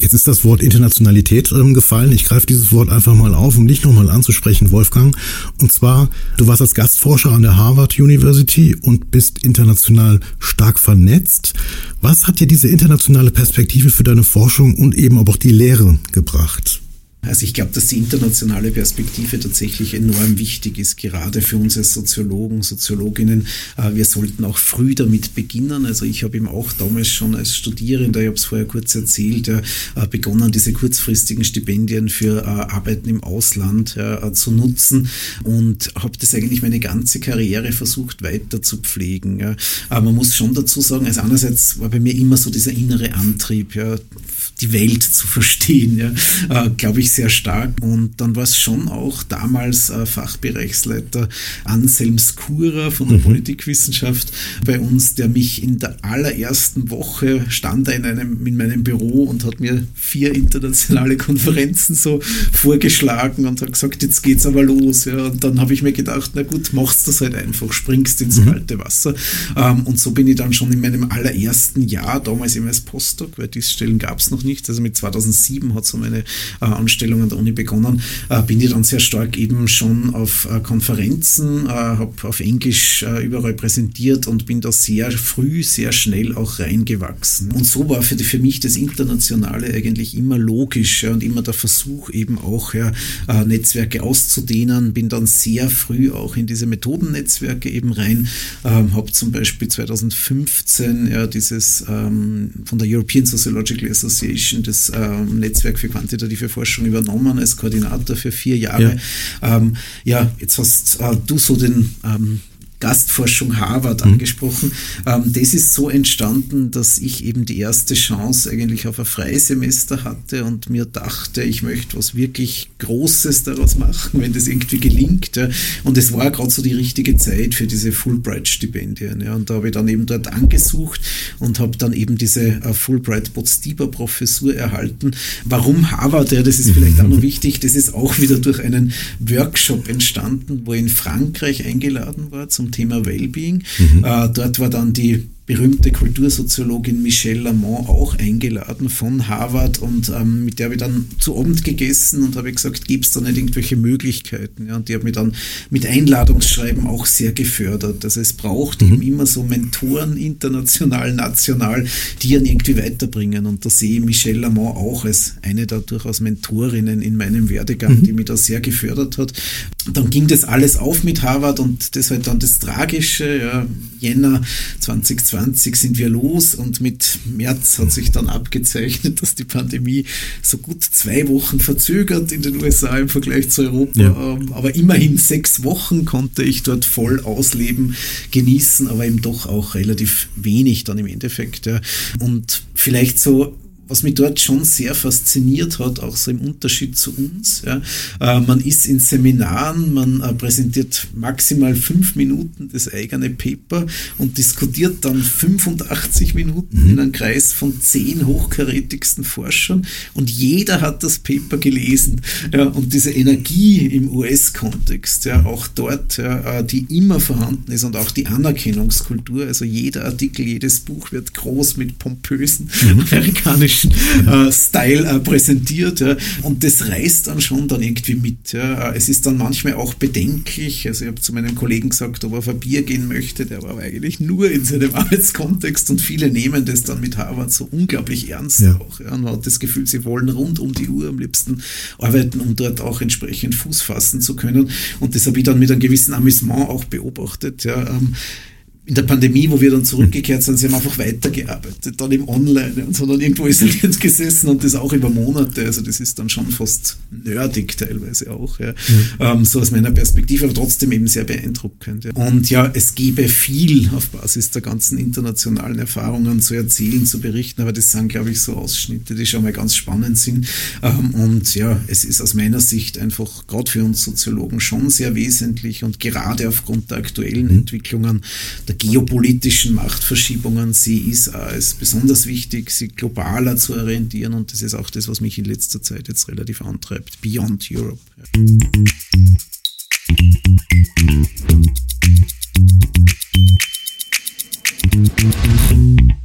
[SPEAKER 2] Jetzt ist das Wort Internationalität ähm, gefallen. Ich greife dieses Wort einfach mal auf, um dich nochmal anzusprechen, Wolfgang. Und zwar, du warst als Gastforscher an der Harvard University und bist international stark vernetzt. Was hat dir diese internationale Perspektive für deine Forschung und eben auch die Lehre gebracht?
[SPEAKER 3] Also ich glaube, dass die internationale Perspektive tatsächlich enorm wichtig ist, gerade für uns als Soziologen, Soziologinnen. Wir sollten auch früh damit beginnen. Also ich habe eben auch damals schon als Studierender, ich habe es vorher kurz erzählt, begonnen, diese kurzfristigen Stipendien für Arbeiten im Ausland zu nutzen und habe das eigentlich meine ganze Karriere versucht weiter zu pflegen. Aber man muss schon dazu sagen, also einerseits war bei mir immer so dieser innere Antrieb, ja, die Welt zu verstehen, ja, glaube ich, sehr stark. Und dann war es schon auch damals äh, Fachbereichsleiter Anselm Skura von der mhm. Politikwissenschaft bei uns, der mich in der allerersten Woche stand er in einem in meinem Büro und hat mir vier internationale Konferenzen so vorgeschlagen und hat gesagt, jetzt geht's aber los. Ja. Und dann habe ich mir gedacht, na gut, machst das halt einfach, springst ins mhm. kalte Wasser. Ähm, und so bin ich dann schon in meinem allerersten Jahr, damals eben als Postdoc, weil diese Stellen gab es noch nicht, also mit zweitausendsieben hat so meine äh, Anstellung an der Uni begonnen, äh, bin ich dann sehr stark eben schon auf äh, Konferenzen, äh, habe auf Englisch äh, überall präsentiert und bin da sehr früh, sehr schnell auch reingewachsen. Und so war für, die, für mich das Internationale eigentlich immer logisch, ja, und immer der Versuch eben auch, ja, äh, Netzwerke auszudehnen, bin dann sehr früh auch in diese Methodennetzwerke eben rein, ähm, habe zum Beispiel zweitausendfünfzehn ja, dieses ähm, von der European Sociological Association das ähm, Netzwerk für quantitative Forschung übernommen als Koordinator für vier Jahre. Ja, ähm, ja jetzt hast äh, du so den ähm, Gastforschung Harvard mhm. angesprochen. Ähm, das ist so entstanden, dass ich eben die erste Chance eigentlich auf ein Freisemester hatte und mir dachte, ich möchte was wirklich Großes daraus machen, wenn das irgendwie gelingt. Ja. Und es war gerade so die richtige Zeit für diese Fulbright-Stipendien. Ja. Und da habe ich dann eben dort angesucht und habe dann eben diese äh, Fulbright-Botz-Dieber-Professur erhalten. Warum Harvard? Ja, das ist vielleicht auch noch wichtig. Das ist auch wieder durch einen Workshop entstanden, wo ich in Frankreich eingeladen war zum Thema Wellbeing. Mhm. Äh, dort war dann die berühmte Kultursoziologin Michelle Lamont auch eingeladen von Harvard und ähm, mit der habe ich dann zu Abend gegessen und habe gesagt, gibt es da nicht irgendwelche Möglichkeiten? Ja, und die hat mich dann mit Einladungsschreiben auch sehr gefördert. Also es braucht mhm. eben immer so Mentoren, international, national, die einen irgendwie weiterbringen. Und da sehe ich Michelle Lamont auch als eine der durchaus Mentorinnen in meinem Werdegang, mhm. die mich da sehr gefördert hat. Dann ging das alles auf mit Harvard und das war dann das Tragische. Ja, Jänner zwanzig zwanzig sind wir los und mit März hat sich dann abgezeichnet, dass die Pandemie so gut zwei Wochen verzögert in den U S A im Vergleich zu Europa. Ja. Aber immerhin sechs Wochen konnte ich dort voll ausleben, genießen, aber eben doch auch relativ wenig dann im Endeffekt. Ja. Und vielleicht so, was mich dort schon sehr fasziniert hat, auch so im Unterschied zu uns. Ja. Äh, man ist in Seminaren, man äh, präsentiert maximal fünf Minuten das eigene Paper und diskutiert dann fünfundachtzig Minuten mhm. in einem Kreis von zehn hochkarätigsten Forschern und jeder hat das Paper gelesen. Ja, und diese Energie im U S-Kontext, ja, auch dort, ja, die immer vorhanden ist und auch die Anerkennungskultur, also jeder Artikel, jedes Buch wird groß mit pompösen mhm. amerikanischen Äh, Style äh, präsentiert, ja. Und das reißt dann schon dann irgendwie mit. Ja. Es ist dann manchmal auch bedenklich, also ich habe zu meinem Kollegen gesagt, ob er auf ein Bier gehen möchte, der war aber eigentlich nur in seinem Arbeitskontext und viele nehmen das dann mit Harvard so unglaublich ernst ja. auch. Ja. Und man hat das Gefühl, sie wollen rund um die Uhr am liebsten arbeiten, um dort auch entsprechend Fuß fassen zu können. Und das habe ich dann mit einem gewissen Amüsement auch beobachtet. Ja. Ähm, in der Pandemie, wo wir dann zurückgekehrt sind, sie haben einfach weitergearbeitet, dann im Online und so dann irgendwo isoliert gesessen und das auch über Monate. Also das ist dann schon fast nerdig teilweise auch, ja. Mhm. Ähm, so aus meiner Perspektive, aber trotzdem eben sehr beeindruckend. Ja. Und ja, es gäbe viel auf Basis der ganzen internationalen Erfahrungen zu erzählen, zu berichten, aber das sind, glaube ich, so Ausschnitte, die schon mal ganz spannend sind. Ähm, und ja, es ist aus meiner Sicht einfach gerade für uns Soziologen schon sehr wesentlich und gerade aufgrund der aktuellen mhm. Entwicklungen, der geopolitischen Machtverschiebungen sehe ich es als besonders wichtig, sie globaler zu orientieren und das ist auch das, was mich in letzter Zeit jetzt relativ antreibt, Beyond Europe.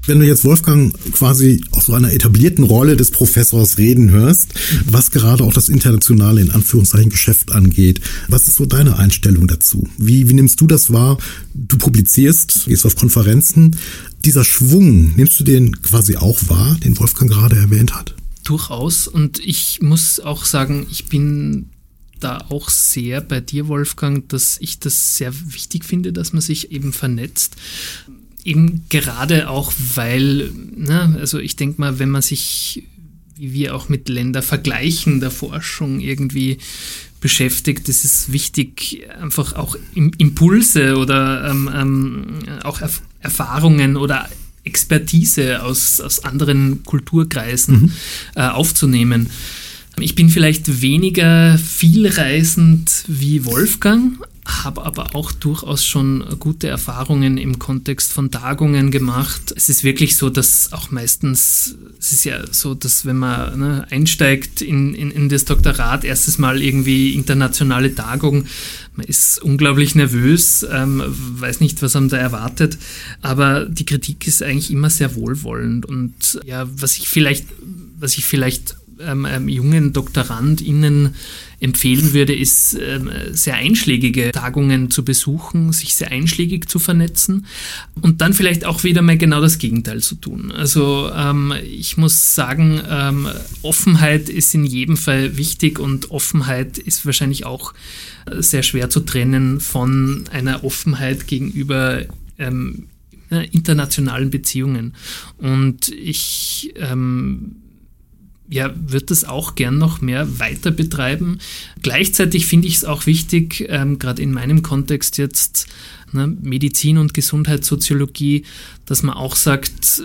[SPEAKER 2] Wenn du jetzt Wolfgang quasi aus so einer etablierten Rolle des Professors reden hörst, was gerade auch das internationale, in Anführungszeichen, Geschäft angeht, was ist so deine Einstellung dazu? Wie, wie nimmst du das wahr? Du publizierst, gehst auf Konferenzen. Dieser Schwung, nimmst du den quasi auch wahr, den Wolfgang gerade erwähnt hat?
[SPEAKER 4] Durchaus. Und ich muss auch sagen, ich bin da auch sehr bei dir, Wolfgang, dass ich das sehr wichtig finde, dass man sich eben vernetzt. Eben gerade auch, weil, ne, also ich denke mal, wenn man sich, wie wir auch mit Ländervergleichen der Forschung irgendwie beschäftigt, ist es wichtig, einfach auch Impulse oder ähm, ähm, auch Erf- Erfahrungen oder Expertise aus, aus anderen Kulturkreisen mhm. äh, aufzunehmen. Ich bin vielleicht weniger vielreisend wie Wolfgang, habe aber auch durchaus schon gute Erfahrungen im Kontext von Tagungen gemacht. Es ist wirklich so, dass auch meistens, es ist ja so, dass wenn man ne, einsteigt in, in, in das Doktorat, erstes Mal irgendwie internationale Tagung, man ist unglaublich nervös, ähm, weiß nicht, was einem da erwartet, aber die Kritik ist eigentlich immer sehr wohlwollend. Und ja, was ich vielleicht, was ich vielleicht ähm, ähm, jungen DoktorandInnen empfehlen würde, ist, ähm, sehr einschlägige Tagungen zu besuchen, sich sehr einschlägig zu vernetzen und dann vielleicht auch wieder mal genau das Gegenteil zu tun. Also ähm, ich muss sagen, ähm, Offenheit ist in jedem Fall wichtig und Offenheit ist wahrscheinlich auch sehr schwer zu trennen von einer Offenheit gegenüber ähm, internationalen Beziehungen. Und ich ähm, ja, würde das auch gern noch mehr weiter betreiben. Gleichzeitig finde ich es auch wichtig, ähm, gerade in meinem Kontext jetzt, ne, Medizin und Gesundheitssoziologie, dass man auch sagt,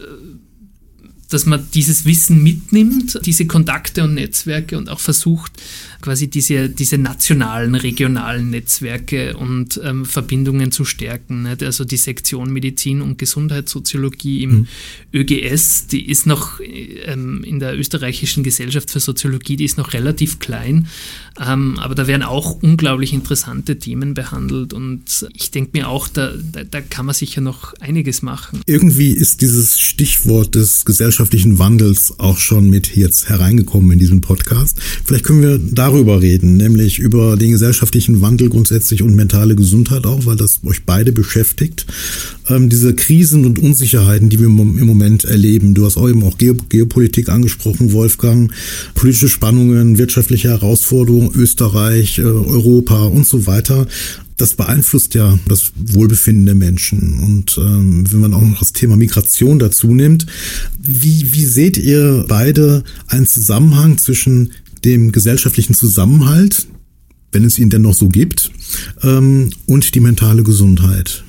[SPEAKER 4] dass man dieses Wissen mitnimmt, diese Kontakte und Netzwerke und auch versucht, quasi diese, diese nationalen, regionalen Netzwerke und ähm, Verbindungen zu stärken. Nicht? Also die Sektion Medizin und Gesundheitssoziologie im mhm. Ö G S, die ist noch ähm, in der österreichischen Gesellschaft für Soziologie, die ist noch relativ klein, ähm, aber da werden auch unglaublich interessante Themen behandelt und ich denke mir auch, da, da, da kann man sicher noch einiges machen.
[SPEAKER 2] Irgendwie ist dieses Stichwort des gesellschaftlichen Wandels auch schon mit jetzt hereingekommen in diesem Podcast. Vielleicht können wir darüber reden, nämlich über den gesellschaftlichen Wandel grundsätzlich und mentale Gesundheit auch, weil das euch beide beschäftigt. Ähm, diese Krisen und Unsicherheiten, die wir im Moment erleben. Du hast auch eben auch Geopolitik angesprochen, Wolfgang. Politische Spannungen, wirtschaftliche Herausforderungen, Österreich, äh, Europa und so weiter. Das beeinflusst ja das Wohlbefinden der Menschen. Und ähm, wenn man auch noch das Thema Migration dazu nimmt, wie, wie seht ihr beide einen Zusammenhang zwischen dem gesellschaftlichen Zusammenhalt, wenn es ihn denn noch so gibt, ähm, und die mentale Gesundheit?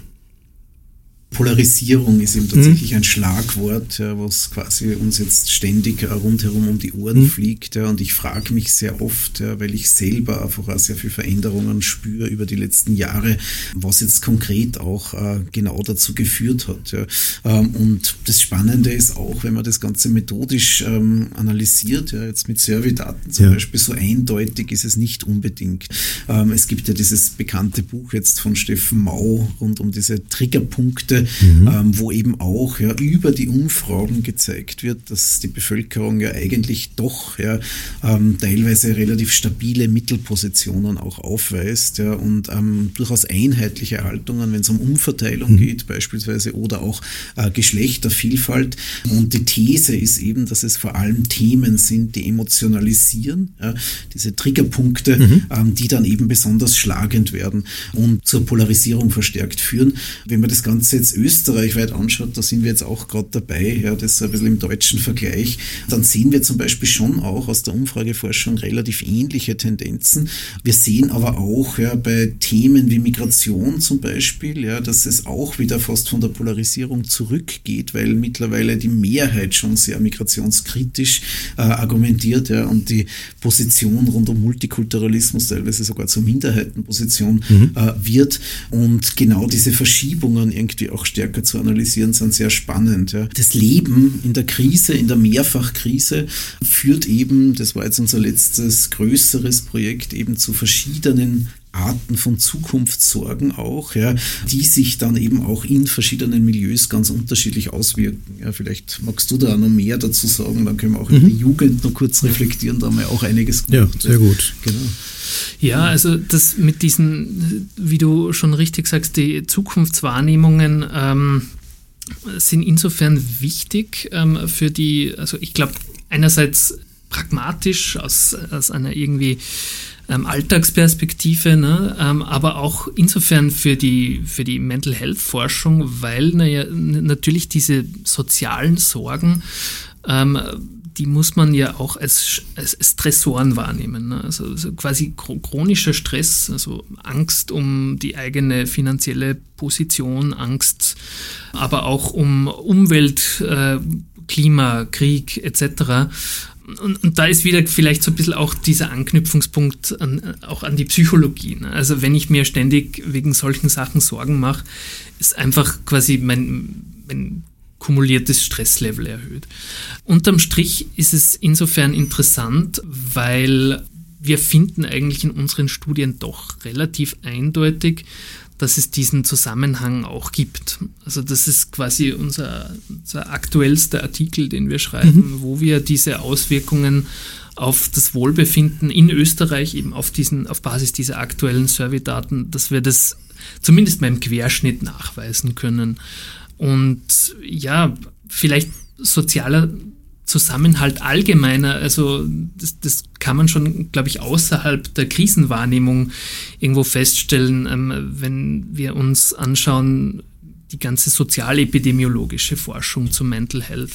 [SPEAKER 3] Polarisierung ist eben tatsächlich mhm. ein Schlagwort, ja, was quasi uns jetzt ständig rundherum um die Ohren mhm. fliegt. Ja, und ich frage mich sehr oft, ja, weil ich selber einfach auch sehr viele Veränderungen spüre über die letzten Jahre, was jetzt konkret auch äh, genau dazu geführt hat. Ja. Ähm, und das Spannende ist auch, wenn man das Ganze methodisch ähm, analysiert, ja, jetzt mit Survey-Daten zum ja. Beispiel, so eindeutig ist es nicht unbedingt. Ähm, es gibt ja dieses bekannte Buch jetzt von Steffen Mau rund um diese Triggerpunkte, Mhm. Ähm, wo eben auch ja, über die Umfragen gezeigt wird, dass die Bevölkerung ja eigentlich doch ja, ähm, teilweise relativ stabile Mittelpositionen auch aufweist, ja, und ähm, durchaus einheitliche Haltungen, wenn es um Umverteilung mhm. geht beispielsweise oder auch äh, Geschlechtervielfalt. Und die These ist eben, dass es vor allem Themen sind, die emotionalisieren, ja, diese Triggerpunkte, mhm. ähm, die dann eben besonders schlagend werden und zur Polarisierung verstärkt führen. Wenn man das Ganze jetzt österreichweit anschaut, da sind wir jetzt auch gerade dabei, ja, das so ein bisschen im deutschen Vergleich, dann sehen wir zum Beispiel schon auch aus der Umfrageforschung relativ ähnliche Tendenzen. Wir sehen aber auch ja, bei Themen wie Migration zum Beispiel, ja, dass es auch wieder fast von der Polarisierung zurückgeht, weil mittlerweile die Mehrheit schon sehr migrationskritisch äh, argumentiert, ja, und die Position rund um Multikulturalismus teilweise sogar zur Minderheitenposition mhm. äh, wird. Und genau diese Verschiebungen irgendwie auch stärker zu analysieren, sind sehr spannend. Ja. Das Leben in der Krise, in der Mehrfachkrise führt eben, das war jetzt unser letztes größeres Projekt, eben zu verschiedenen Arten von Zukunftssorgen auch, ja, die sich dann eben auch in verschiedenen Milieus ganz unterschiedlich auswirken. Ja, vielleicht magst du da noch mehr dazu sagen, dann können wir auch mhm. über die Jugend noch kurz reflektieren, da haben wir auch einiges
[SPEAKER 2] gemacht. Ja, sehr gut.
[SPEAKER 3] Genau.
[SPEAKER 4] Ja, also das mit diesen, wie du schon richtig sagst, die Zukunftswahrnehmungen ähm, sind insofern wichtig ähm, für die, also ich glaube einerseits pragmatisch aus, aus einer irgendwie ähm, Alltagsperspektive, ne, ähm, aber auch insofern für die, für die Mental Health Forschung, weil naja, natürlich diese sozialen Sorgen, ähm, die muss man ja auch als, als Stressoren wahrnehmen. Ne? Also, also quasi chronischer Stress, also Angst um die eigene finanzielle Position, Angst, aber auch um Umwelt, äh, Klima, Krieg et cetera. Und, und da ist wieder vielleicht so ein bisschen auch dieser Anknüpfungspunkt an, auch an die Psychologie. Ne? Also wenn ich mir ständig wegen solchen Sachen Sorgen mache, ist einfach quasi mein, mein kumuliertes Stresslevel erhöht. Unterm Strich ist es insofern interessant, weil wir finden eigentlich in unseren Studien doch relativ eindeutig, dass es diesen Zusammenhang auch gibt. Also das ist quasi unser, unser aktuellster Artikel, den wir schreiben, mhm. wo wir diese Auswirkungen auf das Wohlbefinden in Österreich eben auf diesen, auf Basis dieser aktuellen Survey-Daten, dass wir das zumindest mal im Querschnitt nachweisen können. Und ja, vielleicht sozialer Zusammenhalt allgemeiner, also das, das kann man schon, glaube ich, außerhalb der Krisenwahrnehmung irgendwo feststellen, ähm, wenn wir uns anschauen, die ganze sozialepidemiologische Forschung zu Mental Health,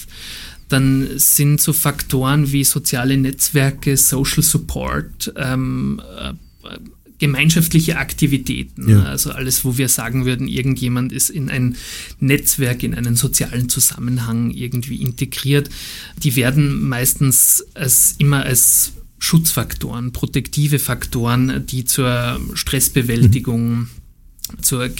[SPEAKER 4] dann sind so Faktoren wie soziale Netzwerke, Social Support, ähm, äh, gemeinschaftliche Aktivitäten, ja. Also alles, wo wir sagen würden, irgendjemand ist in ein Netzwerk, in einen sozialen Zusammenhang irgendwie integriert, die werden meistens als, immer als Schutzfaktoren, protektive Faktoren, die zur Stressbewältigung, mhm. zur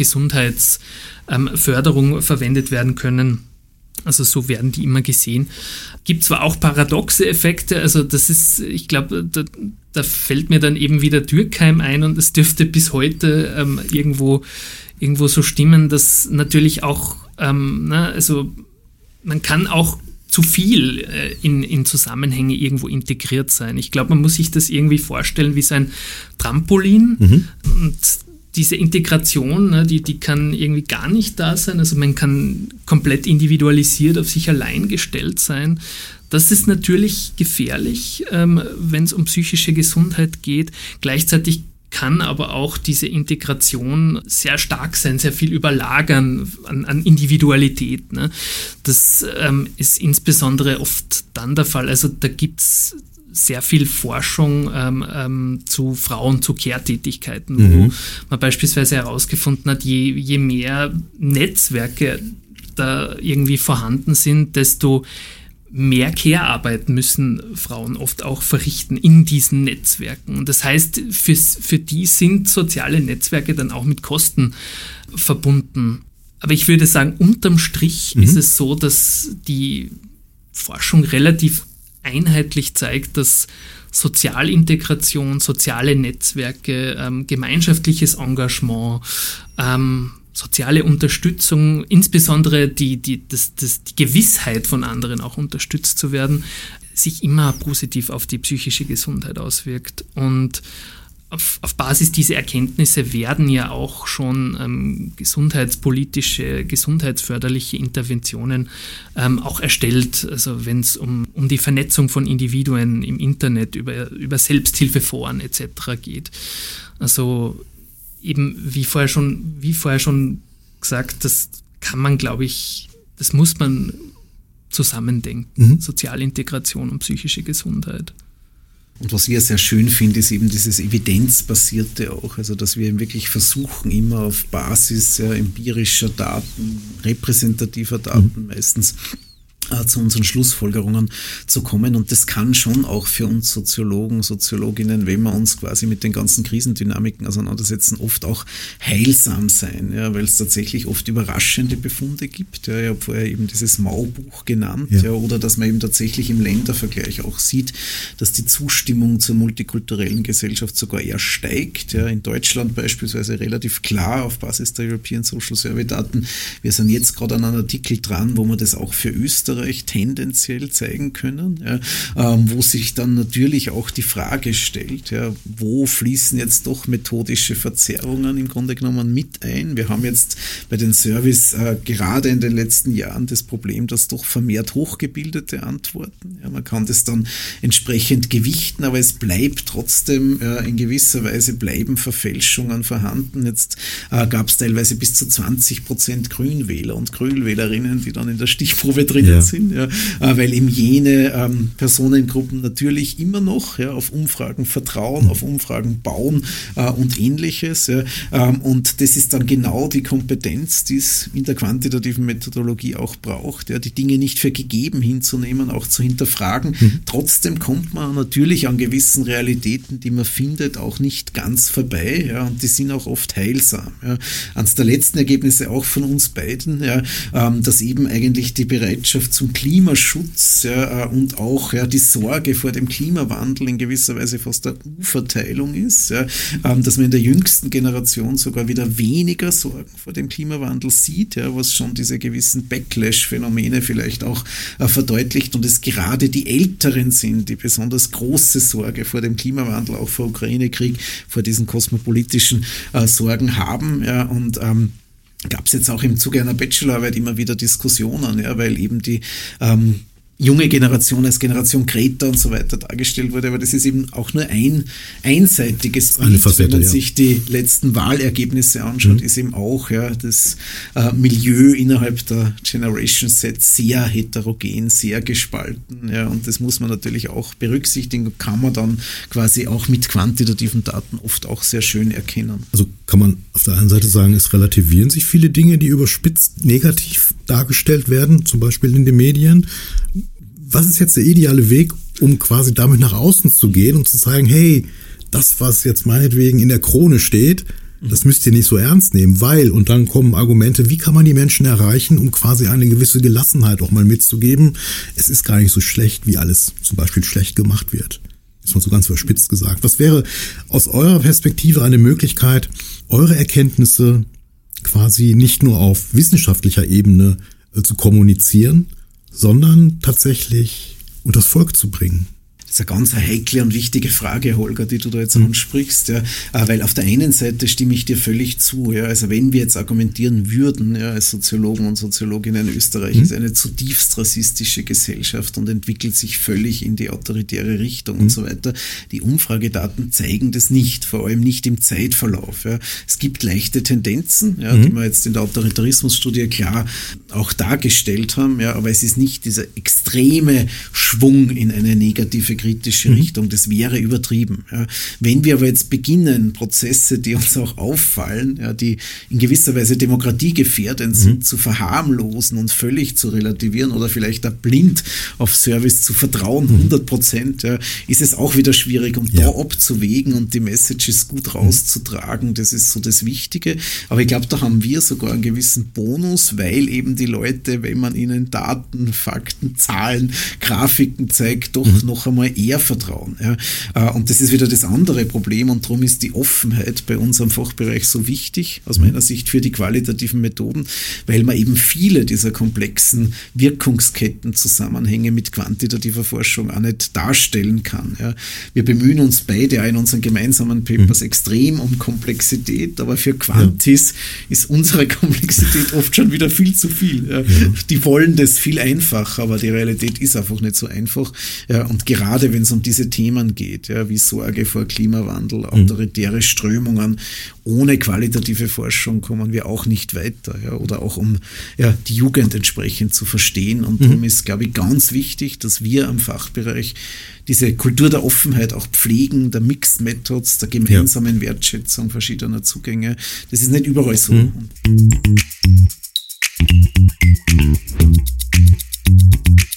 [SPEAKER 4] Gesundheitsförderung ähm, verwendet werden können. Also so werden die immer gesehen. Gibt zwar auch paradoxe Effekte, also das ist, ich glaube, da, da fällt mir dann eben wieder Durkheim ein und es dürfte bis heute ähm, irgendwo, irgendwo so stimmen, dass natürlich auch, ähm, na, also man kann auch zu viel äh, in, in Zusammenhänge irgendwo integriert sein. Ich glaube, man muss sich das irgendwie vorstellen wie so ein Trampolin mhm. und diese Integration, ne, die, die kann irgendwie gar nicht da sein. Also man kann komplett individualisiert auf sich allein gestellt sein. Das ist natürlich gefährlich, ähm, wenn es um psychische Gesundheit geht. Gleichzeitig kann aber auch diese Integration sehr stark sein, sehr viel überlagern an, an Individualität. Ne? Das ähm, ist insbesondere oft dann der Fall. Also da gibt es sehr viel Forschung ähm, ähm, zu Frauen, zu Care-Tätigkeiten, mhm. wo man beispielsweise herausgefunden hat, je, je mehr Netzwerke da irgendwie vorhanden sind, desto mehr Care-Arbeit müssen Frauen oft auch verrichten in diesen Netzwerken. Und das heißt, für, für die sind soziale Netzwerke dann auch mit Kosten verbunden. Aber ich würde sagen, unterm Strich mhm. ist es so, dass die Forschung relativ einheitlich zeigt, dass Sozialintegration, soziale Netzwerke, ähm, gemeinschaftliches Engagement, ähm, soziale Unterstützung, insbesondere die, die, das, das, die Gewissheit von anderen auch unterstützt zu werden, sich immer positiv auf die psychische Gesundheit auswirkt. Und auf, auf Basis dieser Erkenntnisse werden ja auch schon ähm, gesundheitspolitische, gesundheitsförderliche Interventionen ähm, auch erstellt. Also wenn es um, um die Vernetzung von Individuen im Internet, über, über Selbsthilfeforen et cetera geht. Also eben, wie vorher schon, wie vorher schon gesagt, das kann man, glaube ich, das muss man zusammendenken. Mhm. Sozialintegration und psychische Gesundheit.
[SPEAKER 3] Und was ich ja sehr schön finde, ist eben dieses Evidenzbasierte auch, also dass wir eben wirklich versuchen, immer auf Basis ja, empirischer Daten, repräsentativer Daten mhm. meistens, zu unseren Schlussfolgerungen zu kommen. Und das kann schon auch für uns Soziologen, Soziologinnen, wenn wir uns quasi mit den ganzen Krisendynamiken auseinandersetzen, oft auch heilsam sein, ja, weil es tatsächlich oft überraschende Befunde gibt. Ja, ich habe vorher eben dieses Maubuch genannt, ja. Ja, oder dass man eben tatsächlich im Ländervergleich auch sieht, dass die Zustimmung zur multikulturellen Gesellschaft sogar eher steigt. Ja, in Deutschland beispielsweise relativ klar auf Basis der European Social Survey Daten. Wir sind jetzt gerade an einem Artikel dran, wo man das auch für Österreich tendenziell zeigen können, ja, ähm, wo sich dann natürlich auch die Frage stellt, ja, wo fließen jetzt doch methodische Verzerrungen im Grunde genommen mit ein. Wir haben jetzt bei den Surveys äh, gerade in den letzten Jahren das Problem, dass doch vermehrt hochgebildete antworten. Ja, man kann das dann entsprechend gewichten, aber es bleibt trotzdem, äh, in gewisser Weise bleiben Verfälschungen vorhanden. Jetzt äh, gab es teilweise bis zu zwanzig Prozent Grünwähler und Grünwählerinnen, die dann in der Stichprobe drinnen ja. sind, ja, weil eben jene ähm, Personengruppen natürlich immer noch ja, auf Umfragen vertrauen, mhm. auf Umfragen bauen äh, und ähnliches. Ja, ähm, und das ist dann genau die Kompetenz, die es in der quantitativen Methodologie auch braucht, ja, die Dinge nicht für gegeben hinzunehmen, auch zu hinterfragen. Mhm. Trotzdem kommt man natürlich an gewissen Realitäten, die man findet, auch nicht ganz vorbei, ja, und die sind auch oft heilsam. Ja. Eines der letzten Ergebnisse auch von uns beiden, ja, ähm, dass eben eigentlich die Bereitschaft zum Klimaschutz ja, und auch ja, die Sorge vor dem Klimawandel in gewisser Weise fast eine U-Verteilung ist, ja, ähm, dass man in der jüngsten Generation sogar wieder weniger Sorgen vor dem Klimawandel sieht, ja, was schon diese gewissen Backlash-Phänomene vielleicht auch äh, verdeutlicht und es gerade die Älteren sind, die besonders große Sorge vor dem Klimawandel, auch vor Ukraine-Krieg, vor diesen kosmopolitischen äh, Sorgen haben, ja, und ähm, gab es jetzt auch im Zuge einer Bachelorarbeit immer wieder Diskussionen, ja, weil eben die ähm, junge Generation als Generation Greta und so weiter dargestellt wurde, aber das ist eben auch nur ein einseitiges Bild. Eine Facette, wenn man ja. sich die letzten Wahlergebnisse anschaut, mhm. ist eben auch ja, das äh, Milieu innerhalb der Generation Z sehr heterogen, sehr gespalten, ja, und das muss man natürlich auch berücksichtigen, kann man dann quasi auch mit quantitativen Daten oft auch sehr schön erkennen.
[SPEAKER 2] Also kann man auf der einen Seite sagen, es relativieren sich viele Dinge, die überspitzt negativ dargestellt werden, zum Beispiel in den Medien. Was ist jetzt der ideale Weg, um quasi damit nach außen zu gehen und zu sagen, hey, das, was jetzt meinetwegen in der Krone steht, das müsst ihr nicht so ernst nehmen, weil, und dann kommen Argumente, wie kann man die Menschen erreichen, um quasi eine gewisse Gelassenheit auch mal mitzugeben. Es ist gar nicht so schlecht, wie alles zum Beispiel schlecht gemacht wird. Ist mal so ganz überspitzt gesagt. Was wäre aus eurer Perspektive eine Möglichkeit, eure Erkenntnisse quasi nicht nur auf wissenschaftlicher Ebene äh, zu kommunizieren, sondern tatsächlich unters Volk zu bringen?
[SPEAKER 3] Das ist eine ganz heikle und wichtige Frage, Holger, die du da jetzt ansprichst, ja, weil auf der einen Seite stimme ich dir völlig zu, ja, also wenn wir jetzt argumentieren würden, ja, als Soziologen und Soziologinnen, Österreich mhm. ist eine zutiefst rassistische Gesellschaft und entwickelt sich völlig in die autoritäre Richtung mhm. und so weiter. Die Umfragedaten zeigen das nicht, vor allem nicht im Zeitverlauf. Ja. Es gibt leichte Tendenzen, ja, mhm. die wir jetzt in der Autoritarismusstudie klar auch dargestellt haben, ja, aber es ist nicht dieser extreme Schwung in eine negative kritische Richtung, das wäre übertrieben. Ja. Wenn wir aber jetzt beginnen, Prozesse, die uns auch auffallen, ja, die in gewisser Weise demokratiegefährdend sind, mhm. zu verharmlosen und völlig zu relativieren oder vielleicht da blind auf Service zu vertrauen, hundert Prozent, ja, ist es auch wieder schwierig, um ja. da abzuwägen und die Messages gut rauszutragen. Das ist so das Wichtige. Aber ich glaube, da haben wir sogar einen gewissen Bonus, weil eben die Leute, wenn man ihnen Daten, Fakten, Zahlen, Grafiken zeigt, doch mhm. noch einmal eher vertrauen. Ja. Und das ist wieder das andere Problem und darum ist die Offenheit bei unserem Fachbereich so wichtig, aus meiner Sicht für die qualitativen Methoden, weil man eben viele dieser komplexen Wirkungskettenzusammenhänge mit quantitativer Forschung auch nicht darstellen kann. Ja. Wir bemühen uns beide in unseren gemeinsamen Papers mhm. extrem um Komplexität, aber für Quantis ja. ist unsere Komplexität oft schon wieder viel zu viel. Ja. Ja. Die wollen das viel einfacher, aber die Realität ist einfach nicht so einfach. Ja. Und gerade wenn es um diese Themen geht, ja, wie Sorge vor Klimawandel, autoritäre Strömungen, ohne qualitative Forschung kommen wir auch nicht weiter. Ja, oder auch um ja, die Jugend entsprechend zu verstehen. Und mhm. darum ist, glaube ich, ganz wichtig, dass wir am Fachbereich diese Kultur der Offenheit auch pflegen, der Mixed Methods, der gemeinsamen ja. Wertschätzung verschiedener Zugänge. Das ist nicht überall so. Mhm.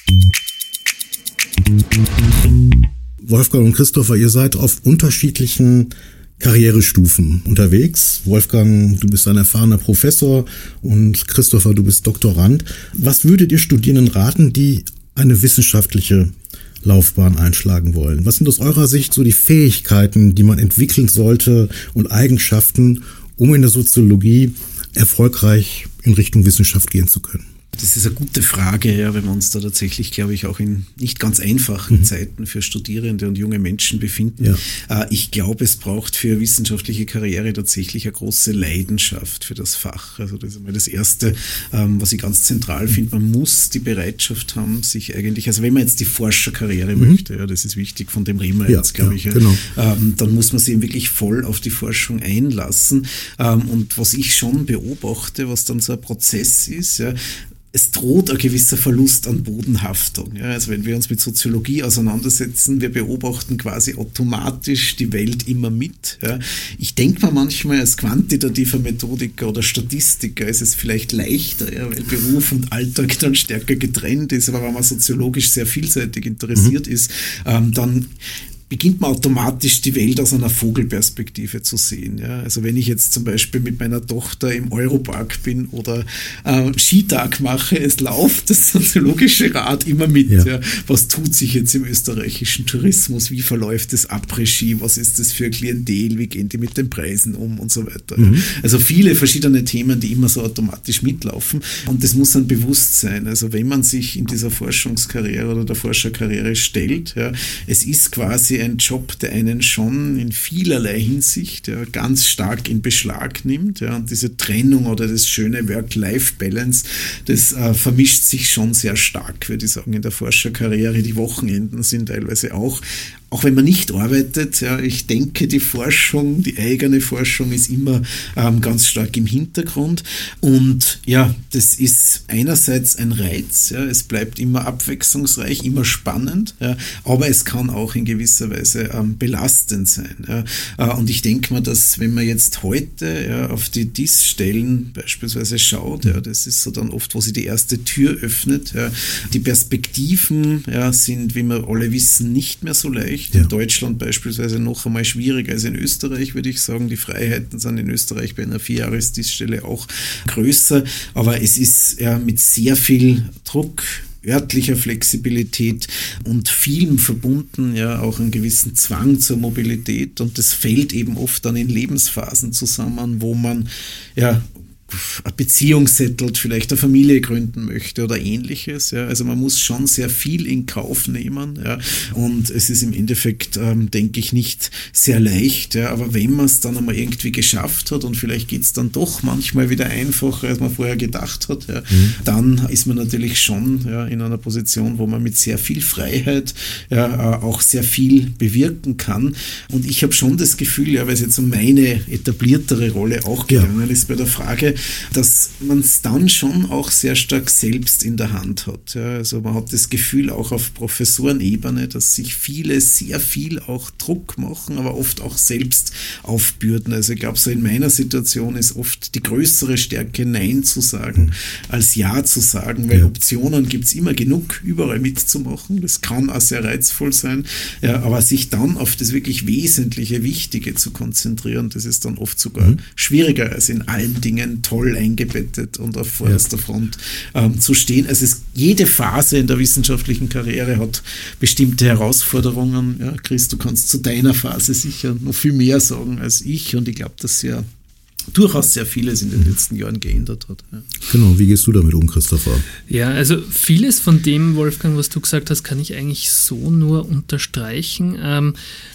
[SPEAKER 2] Wolfgang und Christopher, ihr seid auf unterschiedlichen Karrierestufen unterwegs. Wolfgang, du bist ein erfahrener Professor und Christopher, du bist Doktorand. Was würdet ihr Studierenden raten, die eine wissenschaftliche Laufbahn einschlagen wollen? Was sind aus eurer Sicht so die Fähigkeiten, die man entwickeln sollte und Eigenschaften, um in der Soziologie erfolgreich in Richtung Wissenschaft gehen zu können?
[SPEAKER 3] Das ist eine gute Frage, ja, wenn wir uns da tatsächlich, glaube ich, auch in nicht ganz einfachen mhm. Zeiten für Studierende und junge Menschen befinden. Ja. Äh, ich glaube, es braucht für wissenschaftliche Karriere tatsächlich eine große Leidenschaft für das Fach. Also das ist einmal das Erste, ähm, was ich ganz zentral finde. Man muss die Bereitschaft haben, sich eigentlich, also wenn man jetzt die Forscherkarriere mhm. möchte, ja, das ist wichtig, von dem reden wir ja, jetzt, glaube ja, ich, ja, genau. ähm, dann muss man sich eben wirklich voll auf die Forschung einlassen. Ähm, und was ich schon beobachte, was dann so ein Prozess ist, ja, es droht ein gewisser Verlust an Bodenhaftung. Ja, also wenn wir uns mit Soziologie auseinandersetzen, wir beobachten quasi automatisch die Welt immer mit. Ja. Ich denke mal manchmal, als quantitativer Methodiker oder Statistiker ist es vielleicht leichter, ja, weil Beruf und Alltag dann stärker getrennt ist, aber wenn man soziologisch sehr vielseitig interessiert mhm. ist, ähm, dann beginnt man automatisch die Welt aus einer Vogelperspektive zu sehen. Ja. Also wenn ich jetzt zum Beispiel mit meiner Tochter im Europark bin oder äh, Skitag mache, es läuft das soziologische Rad immer mit. Ja. Ja. Was tut sich jetzt im österreichischen Tourismus? Wie verläuft das Après-Ski? Was ist das für Klientel? Wie gehen die mit den Preisen um und so weiter? Mhm. Ja. Also viele verschiedene Themen, die immer so automatisch mitlaufen. Und das muss dann bewusst sein. Also wenn man sich in dieser Forschungskarriere oder der Forscherkarriere stellt, ja, es ist quasi ein Job, der einen schon in vielerlei Hinsicht ja, ganz stark in Beschlag nimmt. Ja, und diese Trennung oder das schöne Work-Life-Balance, das äh, vermischt sich schon sehr stark, würde ich sagen, in der Forscherkarriere. Die Wochenenden sind teilweise auch, auch wenn man nicht arbeitet, ja, ich denke, die Forschung, die eigene Forschung ist immer ähm, ganz stark im Hintergrund. Und ja, das ist einerseits ein Reiz, ja, es bleibt immer abwechslungsreich, immer spannend, ja, aber es kann auch in gewisser Weise ähm, belastend sein. Ja. Äh, und ich denke mal, dass wenn man jetzt heute ja, auf die D I S-Stellen beispielsweise schaut, ja, das ist so dann oft, wo sie die erste Tür öffnet, ja, die Perspektiven ja, sind, wie wir alle wissen, nicht mehr so leicht. Ja. In Deutschland beispielsweise noch einmal schwieriger als in Österreich, würde ich sagen. Die Freiheiten sind in Österreich bei einer Vierjahres-D I S-Stelle auch größer, aber es ist ja mit sehr viel Druck, örtlicher Flexibilität und vielem verbunden, ja auch einen gewissen Zwang zur Mobilität, und das fällt eben oft dann in Lebensphasen zusammen, wo man ja eine Beziehung settelt, vielleicht eine Familie gründen möchte oder ähnliches. Ja. Also man muss schon sehr viel in Kauf nehmen. Ja. Und es ist im Endeffekt, ähm, denke ich, nicht sehr leicht. Ja. Aber wenn man es dann einmal irgendwie geschafft hat und vielleicht geht es dann doch manchmal wieder einfacher, als man vorher gedacht hat, ja, mhm. dann ist man natürlich schon ja, in einer Position, wo man mit sehr viel Freiheit ja, auch sehr viel bewirken kann. Und ich habe schon das Gefühl, ja, weil es jetzt um meine etabliertere Rolle auch gegangen ja. ist bei der Frage, dass man es dann schon auch sehr stark selbst in der Hand hat. Ja, also man hat das Gefühl auch auf Professorenebene, dass sich viele sehr viel auch Druck machen, aber oft auch selbst aufbürden. Also ich glaube, so in meiner Situation ist oft die größere Stärke, Nein zu sagen, als Ja zu sagen, weil ja. Optionen gibt es immer genug, überall mitzumachen. Das kann auch sehr reizvoll sein, ja, aber sich dann auf das wirklich Wesentliche, Wichtige zu konzentrieren, das ist dann oft sogar mhm. schwieriger als in allen Dingen toll eingebettet und auf vorderster ja. Front ähm, zu stehen. Also es, jede Phase in der wissenschaftlichen Karriere hat bestimmte Herausforderungen. Ja, Chris, du kannst zu deiner Phase sicher noch viel mehr sagen als ich, und ich glaube, dass ja durchaus sehr vieles in den letzten Jahren geändert hat. Ja.
[SPEAKER 2] Genau, wie gehst du damit um, Christopher?
[SPEAKER 4] Ja, also vieles von dem, Wolfgang, was du gesagt hast, kann ich eigentlich so nur unterstreichen. Ähm,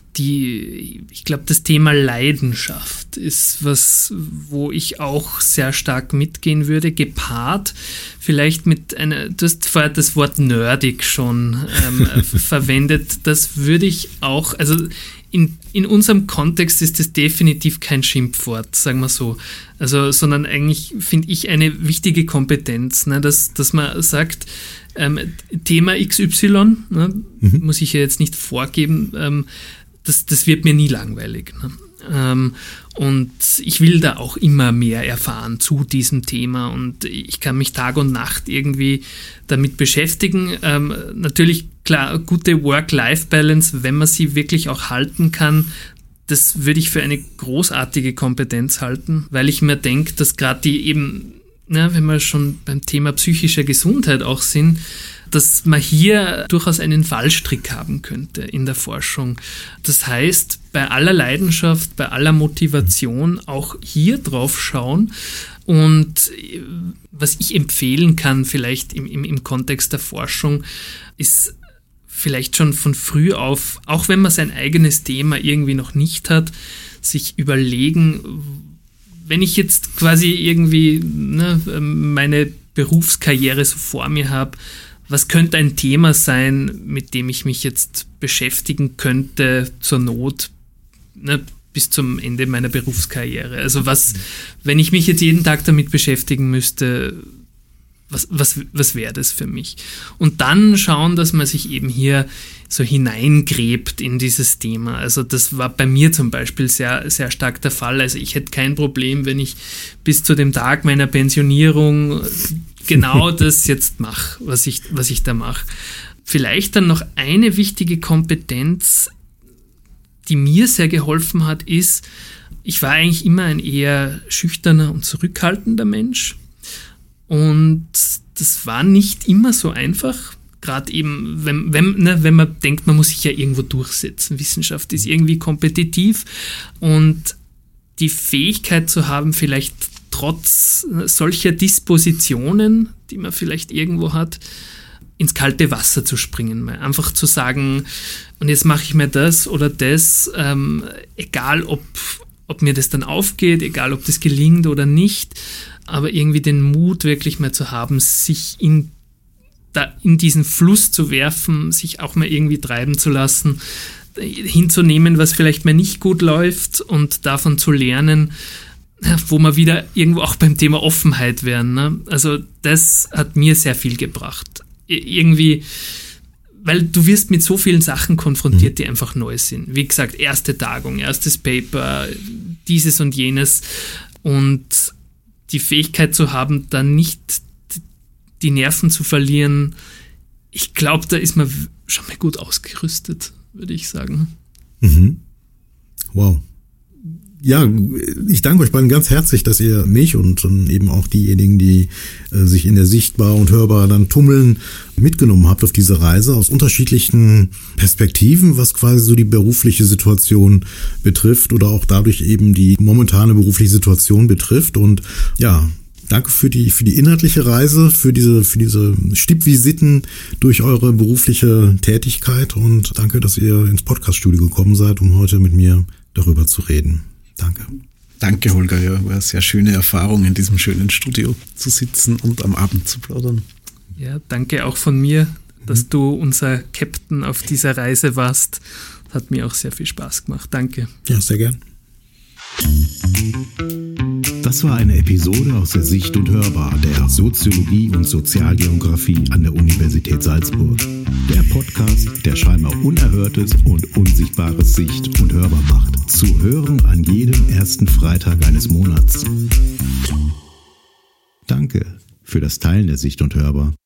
[SPEAKER 4] Die, ich glaube, das Thema Leidenschaft ist was, wo ich auch sehr stark mitgehen würde, gepaart vielleicht mit einer, du hast vorher das Wort nerdig schon ähm, verwendet, das würde ich auch, also in, in unserem Kontext ist das definitiv kein Schimpfwort, sagen wir so, also, sondern eigentlich finde ich eine wichtige Kompetenz, ne, dass, dass man sagt, ähm, Thema X Y, ne, mhm. muss ich ja jetzt nicht vorgeben, ähm, Das, das wird mir nie langweilig. Ne? Ähm, und ich will da auch immer mehr erfahren zu diesem Thema, und ich kann mich Tag und Nacht irgendwie damit beschäftigen. Ähm, natürlich klar, gute Work-Life-Balance, wenn man sie wirklich auch halten kann, das würde ich für eine großartige Kompetenz halten, weil ich mir denke, dass gerade die eben, na, wenn wir schon beim Thema psychischer Gesundheit auch sind, dass man hier durchaus einen Fallstrick haben könnte in der Forschung. Das heißt, bei aller Leidenschaft, bei aller Motivation auch hier drauf schauen. Und was ich empfehlen kann, vielleicht im, im, im Kontext der Forschung, ist vielleicht schon von früh auf, auch wenn man sein eigenes Thema irgendwie noch nicht hat, sich überlegen, wenn ich jetzt quasi irgendwie ne, meine Berufskarriere so vor mir habe, was könnte ein Thema sein, mit dem ich mich jetzt beschäftigen könnte, zur Not, ne, bis zum Ende meiner Berufskarriere? Also was, wenn ich mich jetzt jeden Tag damit beschäftigen müsste, was, was, was wäre das für mich? Und dann schauen, dass man sich eben hier so hineingräbt in dieses Thema. Also das war bei mir zum Beispiel sehr, sehr stark der Fall. Also ich hätte kein Problem, wenn ich bis zu dem Tag meiner Pensionierung genau das jetzt mache, was ich, was ich da mache. Vielleicht dann noch eine wichtige Kompetenz, die mir sehr geholfen hat, ist, ich war eigentlich immer ein eher schüchterner und zurückhaltender Mensch. Und das war nicht immer so einfach. Gerade eben, wenn, wenn, ne, wenn man denkt, man muss sich ja irgendwo durchsetzen. Wissenschaft ist irgendwie kompetitiv. Und die Fähigkeit zu haben, vielleicht trotz solcher Dispositionen, die man vielleicht irgendwo hat, ins kalte Wasser zu springen. Mal einfach zu sagen, und jetzt mache ich mir das oder das, ähm, egal ob, ob mir das dann aufgeht, egal ob das gelingt oder nicht, aber irgendwie den Mut wirklich mal zu haben, sich in, da, in diesen Fluss zu werfen, sich auch mal irgendwie treiben zu lassen, hinzunehmen, was vielleicht mal nicht gut läuft und davon zu lernen, wo wir wieder irgendwo auch beim Thema Offenheit wären. Ne? Also das hat mir sehr viel gebracht. Irgendwie, weil du wirst mit so vielen Sachen konfrontiert, die einfach neu sind. Wie gesagt, erste Tagung, erstes Paper, dieses und jenes. Und die Fähigkeit zu haben, dann nicht die Nerven zu verlieren, ich glaube, da ist man schon mal gut ausgerüstet, würde ich sagen.
[SPEAKER 2] Mhm. Wow. Ja, ich danke euch beiden ganz herzlich, dass ihr mich und eben auch diejenigen, die äh, sich in der Sichtbar und Hörbar dann tummeln, mitgenommen habt auf diese Reise aus unterschiedlichen Perspektiven, was quasi so die berufliche Situation betrifft oder auch dadurch eben die momentane berufliche Situation betrifft. Und ja, danke für die für die inhaltliche Reise, für diese für diese Stippvisiten durch eure berufliche Tätigkeit und danke, dass ihr ins Podcaststudio gekommen seid, um heute mit mir darüber zu reden. Danke.
[SPEAKER 3] Danke, Holger. Ja, war eine sehr schöne Erfahrung, in diesem schönen Studio zu sitzen und am Abend zu plaudern.
[SPEAKER 4] Ja, danke auch von mir, dass mhm. du unser Captain auf dieser Reise warst. Hat mir auch sehr viel Spaß gemacht. Danke.
[SPEAKER 2] Ja, sehr gern.
[SPEAKER 1] Das war eine Episode aus der Sicht und Hörbar der Soziologie und Sozialgeografie an der Universität Salzburg. Der Podcast, der scheinbar Unerhörtes und Unsichtbares sicht- und hörbar macht. Zu hören an jedem ersten Freitag eines Monats. Danke für das Teilen der Sicht und Hörbar.